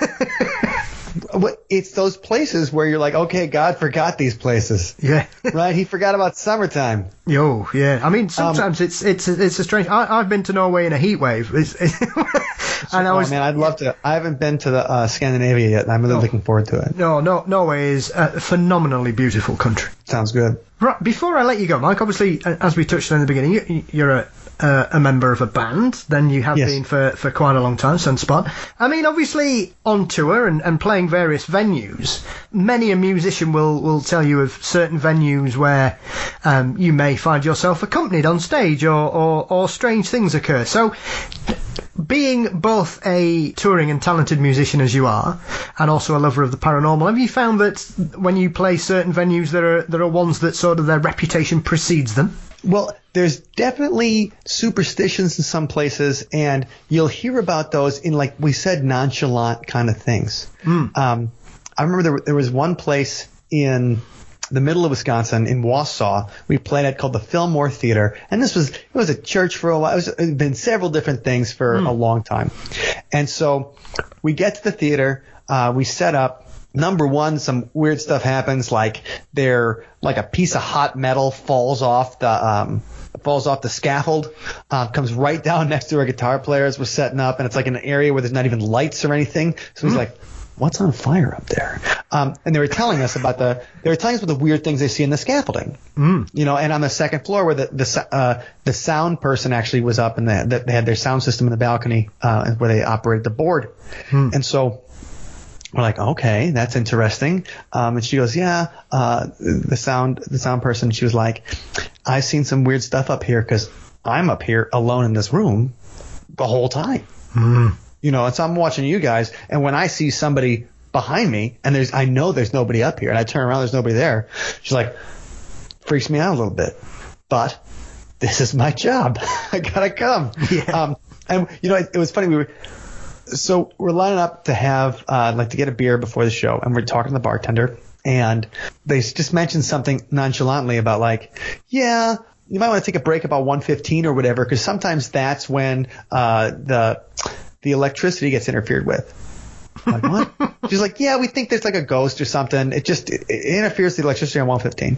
What- It's those places where you're like, okay, God forgot these places. Yeah. Right? He forgot about summertime. Yo, yeah. I mean, Um, sometimes it's it's it's a strange. I, I've been to Norway in a heat wave, it's, it's and I Oh, was man, I'd love to. I haven't been to the uh, Scandinavia yet, and I'm really Oh. looking forward to it. no, no, Norway is a phenomenally beautiful country. Sounds good. Right, before I let you go, Mike, obviously, uh, as we touched on in the beginning, you, you're a, uh, a member of a band, then you have Yes. been for, for quite a long time, Sunspot. I mean, obviously, on tour and, and playing various venues, many a musician will, will tell you of certain venues where um, you may find yourself accompanied on stage or, or, or strange things occur. So, being both a touring and talented musician as you are, and also a lover of the paranormal, have you found that when you play certain venues, there are there are ones that sort of their reputation precedes them? Well, there's definitely superstitions in some places, and you'll hear about those in, like we said, nonchalant kind of things. Mm. Um, I remember there, there was one place in the middle of Wisconsin, in Wausau, we played at called the Fillmore Theater, and this was it was a church for a while. It was, it had been several different things for a long time, and so we get to the theater, uh, we set up. Number one, some weird stuff happens, like there, like a piece of hot metal falls off the um, falls off the scaffold, uh, comes right down next to our guitar players. We're setting up, and it's like in an area where there's not even lights or anything. So he's like, "What's on fire up there?" Um, and they were telling us about the they were telling us about the weird things they see in the scaffolding. Mm. You know, and on the second floor where the the uh, the sound person actually was up, and they, they had their sound system in the balcony uh, where they operated the board, Mm. and so. We're like, okay, that's interesting. Um, and she goes, yeah, uh, the sound, the sound person, she was like, I've seen some weird stuff up here because I'm up here alone in this room the whole time. Mm. You know, and so I'm watching you guys, and when I see somebody behind me, and there's, I know there's nobody up here, and I turn around, there's nobody there. She's like, freaks me out a little bit, but this is my job. I gotta come. Yeah. Um, and you know, it, it was funny. We were. So we're lining up to have, uh, like to get a beer before the show, and we're talking to the bartender, and they just mentioned something nonchalantly about like, yeah, you might want to take a break about one fifteen or whatever, because sometimes that's when uh, the the electricity gets interfered with. I'm like, what? She's like, yeah, we think there's like a ghost or something. It just it, it interferes with the electricity on one fifteen.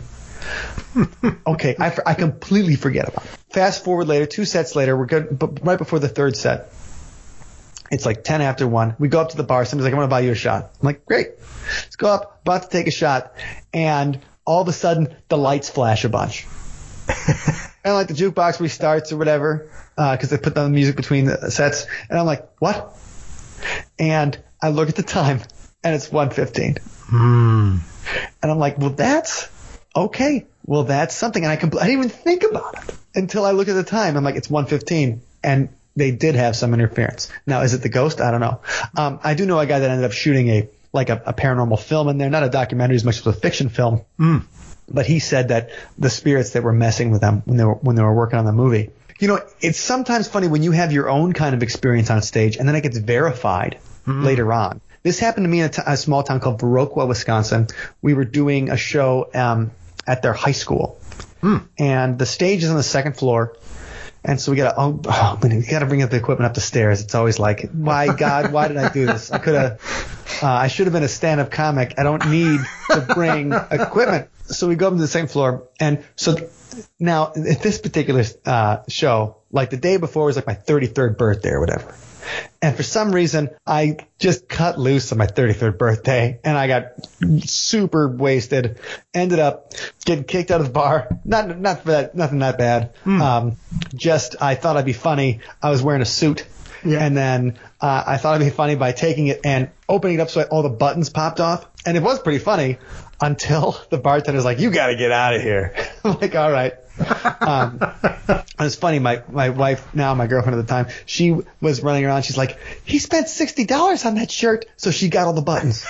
Okay, I, I completely forget about it. Fast forward later, two sets later, we're good, but right before the third set. It's like ten after one. We go up to the bar. Somebody's like, I'm going to buy you a shot. I'm like, great. Let's go up, about to take a shot. And all of a sudden, the lights flash a bunch. And like the jukebox restarts or whatever, because uh, they put the music between the sets. And I'm like, what? And I look at the time, and it's one fifteen. Mm. And I'm like, well, that's okay. Well, that's something. And I, compl- I didn't even think about it until I look at the time. I'm like, it's one fifteen. And they did have some interference. Now, is it the ghost? I don't know. Um, I do know a guy that ended up shooting a like a, a paranormal film in there, not a documentary as much as a fiction film. Mm. But he said that the spirits that were messing with them when they were when they were working on the movie. You know, it's sometimes funny when you have your own kind of experience on stage, and then it gets verified mm. later on. This happened to me in a, t- a small town called Viroqua, Wisconsin. We were doing a show um, at their high school, mm. and the stage is on the second floor. And so we got to, oh, oh man, we got to bring up the equipment up the stairs. It's always like, why, God, why did I do this? I could have, Uh, I should have been a stand-up comic. I don't need to bring equipment. So we go up to the same floor. And so now at this particular uh, show, like the day before was like my thirty-third birthday or whatever. And for some reason, I just cut loose on my thirty-third birthday, and I got super wasted. Ended up getting kicked out of the bar. Not not for that, nothing that bad. Mm. Um, just I thought I'd be funny. I was wearing a suit, yeah. and then uh, I thought I'd be funny by taking it and opening it up so all the buttons popped off, and it was pretty funny until the bartender's like, "You got to get out of here." I'm like, "All right." um, it's funny. My my wife now, my girlfriend at the time, she was running around. She's like, "He spent sixty dollars on that shirt," so she got all the buttons.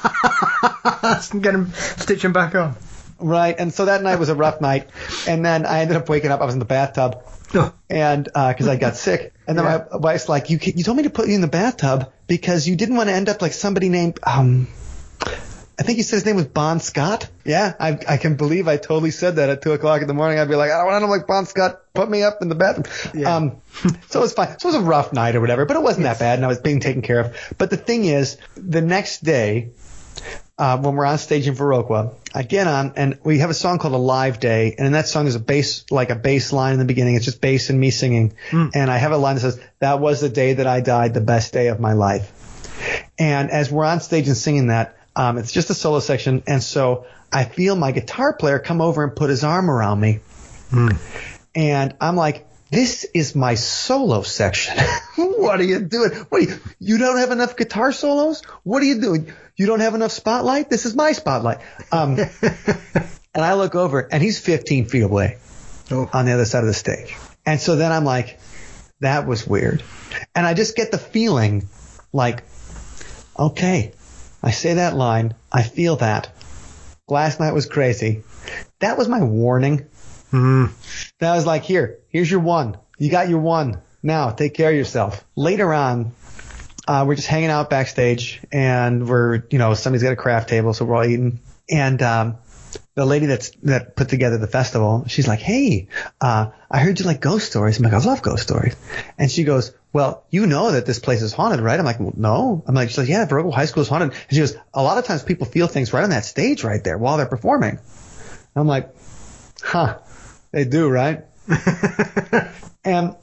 Get him, stitch him back on. Right, and so that night was a rough night, and then I ended up waking up. I was in the bathtub, and because uh, I got sick, and then yeah. my wife's like, "You you told me to put you in the bathtub because you didn't want to end up like somebody named um." I think he said his name was Bon Scott. Yeah, I I can believe I totally said that at two o'clock in the morning. I'd be like, I don't want to know like Bon Scott. Put me up in the bathroom. Yeah. Um, so it was fine. So it was a rough night or whatever, but it wasn't yes. that bad, and I was being taken care of. But the thing is, the next day, uh, when we're on stage in Viroqua, I get on, and we have a song called A Live Day, and in that song there's a bass, like a bass line in the beginning. It's just bass and me singing. Mm. And I have a line that says, "That was the day that I died, the best day of my life." And as we're on stage and singing that, Um, it's just a solo section, and so I feel my guitar player come over and put his arm around me. Mm. And I'm like, this is my solo section. What are you doing? What are you, you don't have enough guitar solos? What are you doing? You don't have enough spotlight? This is my spotlight. Um, and I look over, and he's fifteen feet away oh. on the other side of the stage. And so then I'm like, that was weird. And I just get the feeling like, okay, I say that line. I feel that. Last night was crazy. That was my warning. Mm. That was like, here, here's your one. You got your one. Now take care of yourself. Later on, uh, we're just hanging out backstage, and we're, you know, somebody's got a craft table, so we're all eating. And um, the lady that's that put together the festival, she's like, hey, uh, I heard you like ghost stories. I'm like, I love ghost stories. And she goes, well, you know that this place is haunted, right? I'm like, well, no. I'm like, she's like, yeah, Viroqua High School is haunted. And she goes, a lot of times people feel things right on that stage right there while they're performing. I'm like, huh, they do, right? And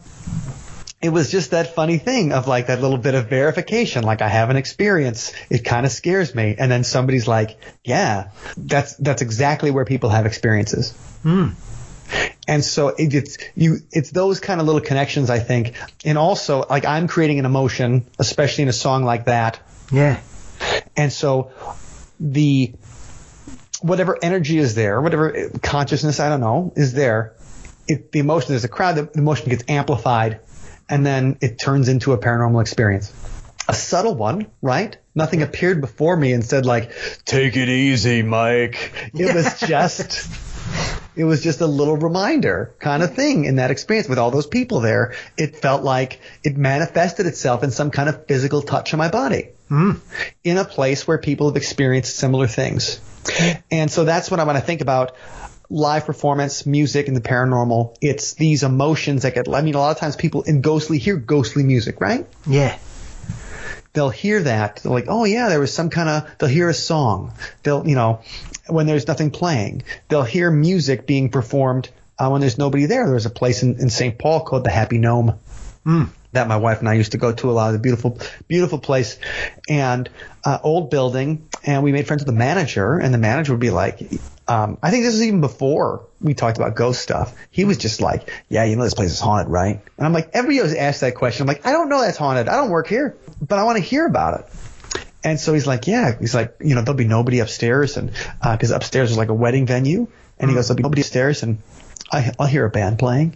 it was just that funny thing of like that little bit of verification, like I have an experience. It kind of scares me. And then somebody's like, yeah, that's that's exactly where people have experiences. Mm. And so it, it's you. It's those kind of little connections, I think. And also, like I'm creating an emotion, especially in a song like that. Yeah. And so the whatever energy is there, whatever consciousness, I don't know, is there. If the emotion, there's a crowd, the emotion gets amplified, and then it turns into a paranormal experience. A subtle one, right? Nothing appeared before me and said like, "Take it easy, Mike." It was just. It was just a little reminder kind of thing in that experience with all those people there. It felt like it manifested itself in some kind of physical touch on my body mm. in a place where people have experienced similar things. And so that's what I want to think about. Live performance, music, and the paranormal. It's these emotions that get, I mean, a lot of times people in ghostly hear ghostly music, right? Yeah. They'll hear that. They're like, oh, yeah, there was some kind of, they'll hear a song. They'll, you know, when there's nothing playing. They'll hear music being performed uh, when there's nobody there. There's a place in, in Saint Paul called the Happy Gnome mm. that my wife and I used to go to a lot. Of the beautiful, beautiful place, and uh, old building. And we made friends with the manager, and the manager would be like, um, I think this was even before we talked about ghost stuff. He was just like, yeah, you know this place is haunted, right? And I'm like, everybody always asks that question. I'm like, I don't know that's haunted. I don't work here, but I want to hear about it. And so he's like, yeah, he's like, you know, there'll be nobody upstairs, and because uh, upstairs is like a wedding venue, and he goes, there'll be nobody upstairs, and I, I'll hear a band playing,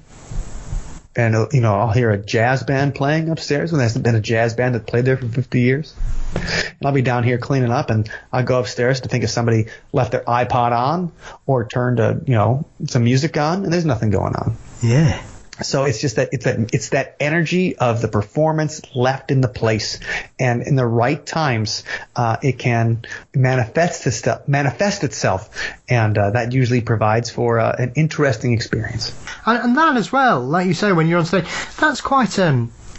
and uh, you know, I'll hear a jazz band playing upstairs when there hasn't been a jazz band that played there for fifty years, and I'll be down here cleaning up, and I'll go upstairs to think if somebody left their iPod on or turned a, you know, some music on, and there's nothing going on. Yeah. So it's just that it's that it's that energy of the performance left in the place, and in the right times, uh, it can manifest itself, manifest itself, and uh, that usually provides for uh, an interesting experience. And, and that as well, like you say, when you're on stage, that's quite um,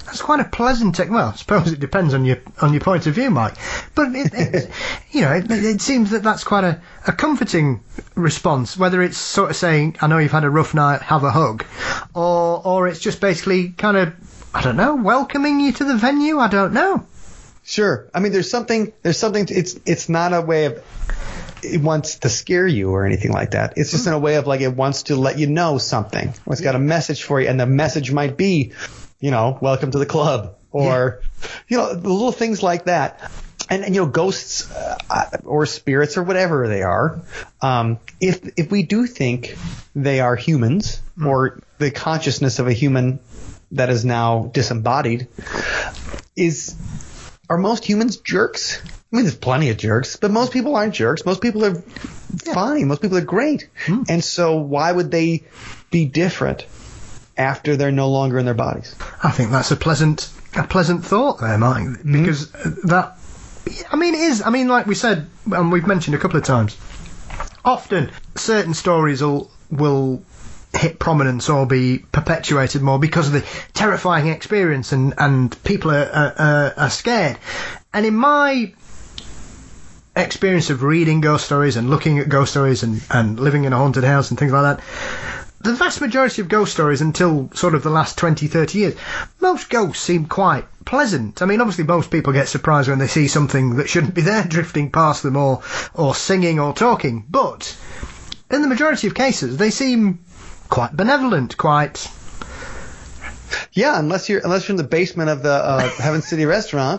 that's quite a pleasant. Te- well, I suppose it depends on your on your point of view, Mike. But it, it, you know, it, it seems that that's quite a, a comforting response. Whether it's sort of saying, "I know you've had a rough night, have a hug," or or it's just basically kind of, I don't know, welcoming you to the venue. I don't know. Sure. I mean, there's something. There's something. To, it's it's not a way of. It wants to scare you or anything like that. It's just in a way of like it wants to let you know something. It's got a message for you, and the message might be, you know, welcome to the club, or, yeah. you know, the little things like that. And, and you know, ghosts uh, or spirits or whatever they are, um, if if we do think they are humans mm. or the consciousness of a human that is now disembodied, is are most humans jerks? I mean, there's plenty of jerks, but most people aren't jerks. Most people are yeah. fine. Most people are great. Hmm. And so why would they be different after they're no longer in their bodies? I think that's a pleasant a pleasant thought there, Mike, because mm-hmm. that, I mean, it is, I mean, like we said, and we've mentioned a couple of times, often certain stories will, will hit prominence or be perpetuated more because of the terrifying experience, and, and people are, are, are scared. And in my experience of reading ghost stories and looking at ghost stories and, and living in a haunted house and things like that, the vast majority of ghost stories until sort of the last twenty, thirty years, most ghosts seem quite pleasant. I mean, obviously most people get surprised when they see something that shouldn't be there drifting past them, or, or singing or talking, but in the majority of cases they seem quite benevolent, quite... Yeah, unless you're unless you're in the basement of the uh, Heaven City restaurant.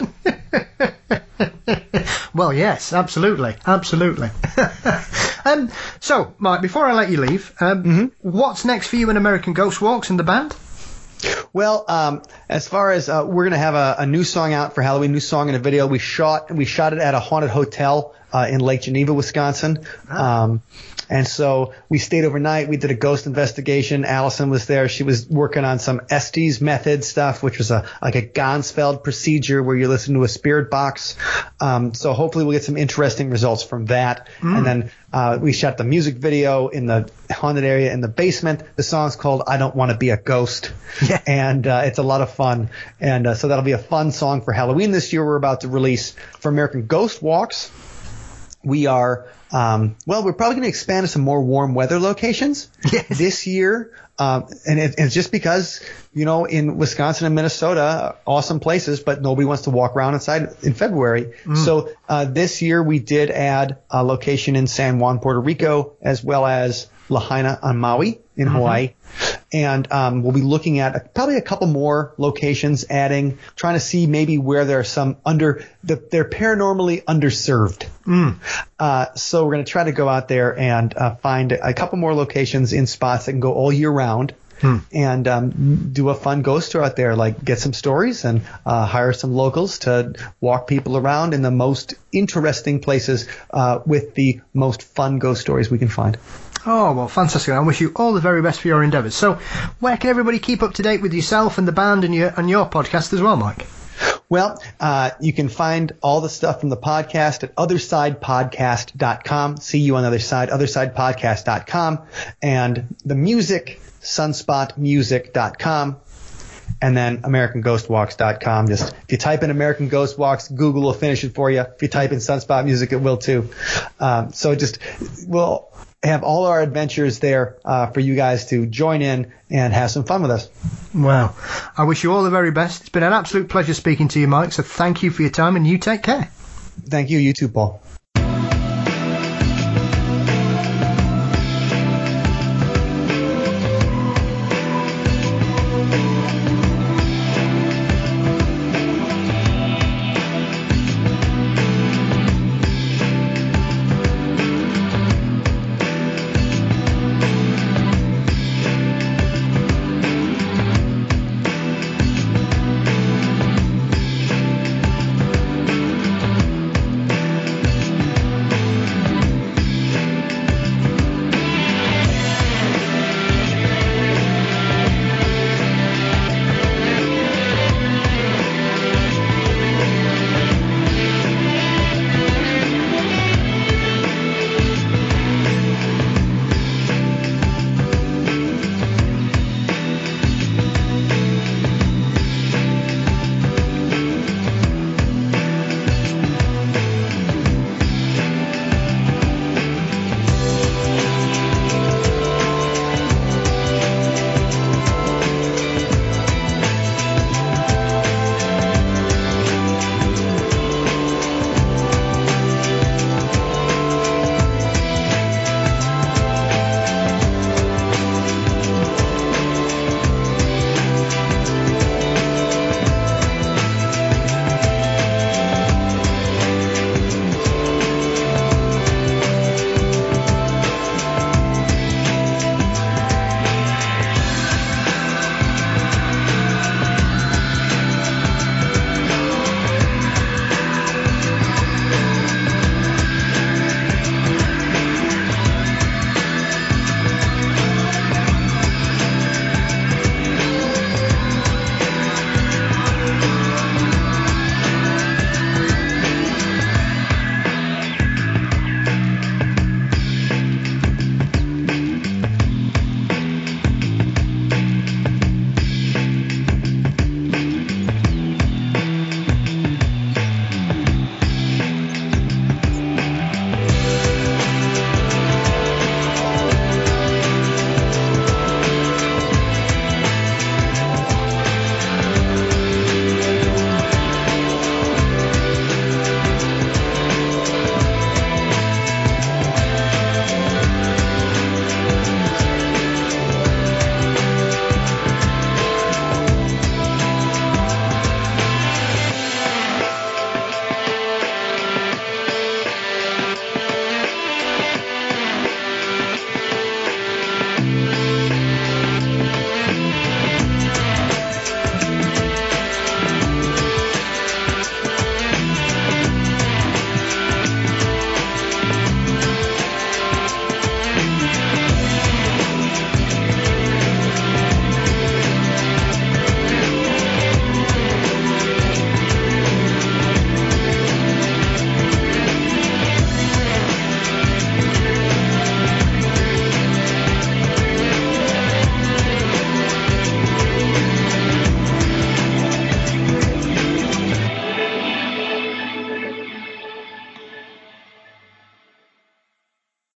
Well, yes, absolutely, absolutely. um, so, Mike, before I let you leave, um, mm-hmm. what's next for you in American Ghost Walks and the band? Well, um, as far as uh, we're going to have a, a new song out for Halloween, new song and a video. We shot we shot it at a haunted hotel uh, in Lake Geneva, Wisconsin. Ah. Um, And so we stayed overnight. We did a ghost investigation. Allison was there. She was working on some Estes method stuff, which was a like a Gansfeld procedure where you listen to a spirit box. Um, so hopefully we'll get some interesting results from that. Mm. And then uh, we shot the music video in the haunted area in the basement. The song's called "I Don't Want to Be a Ghost," yeah. and uh, it's a lot of fun. And uh, so that'll be a fun song for Halloween this year. We're about to release for American Ghost Walks. We are. Um, well, we're probably going to expand to some more warm weather locations yes. this year. Um, and, it, and it's just because, you know, in Wisconsin and Minnesota, awesome places, but nobody wants to walk around inside in February. Mm. So uh, this year we did add a location in San Juan, Puerto Rico, as well as Lahaina on Maui in mm-hmm. Hawaii. And um, we'll be looking at a, probably a couple more locations, adding, trying to see maybe where there are some under, the, they're paranormally underserved. Mm. Uh, so we're going to try to go out there and uh, find a couple more locations in spots that can go all year round. Hmm. And um, do a fun ghost tour out there, like get some stories and uh, hire some locals to walk people around in the most interesting places uh, with the most fun ghost stories we can find. Oh, well, fantastic. I wish you all the very best for your endeavours. So where can everybody keep up to date with yourself and the band and your and your podcast as well, Mike? Well, uh, you can find all the stuff from the podcast at other side podcast dot com. See you on the other side, other side podcast dot com. And the music, sunspot music dot com. And then American Ghost Walks dot com. Just if you type in American Ghost Walks, Google will finish it for you. If you type in Sunspot Music, it will too. Um, so just we'll have all our adventures there uh, for you guys to join in and have some fun with us. Well, I wish you all the very best. It's been an absolute pleasure speaking to you, Mike. So thank you for your time, and you take care. Thank you. You too, Paul.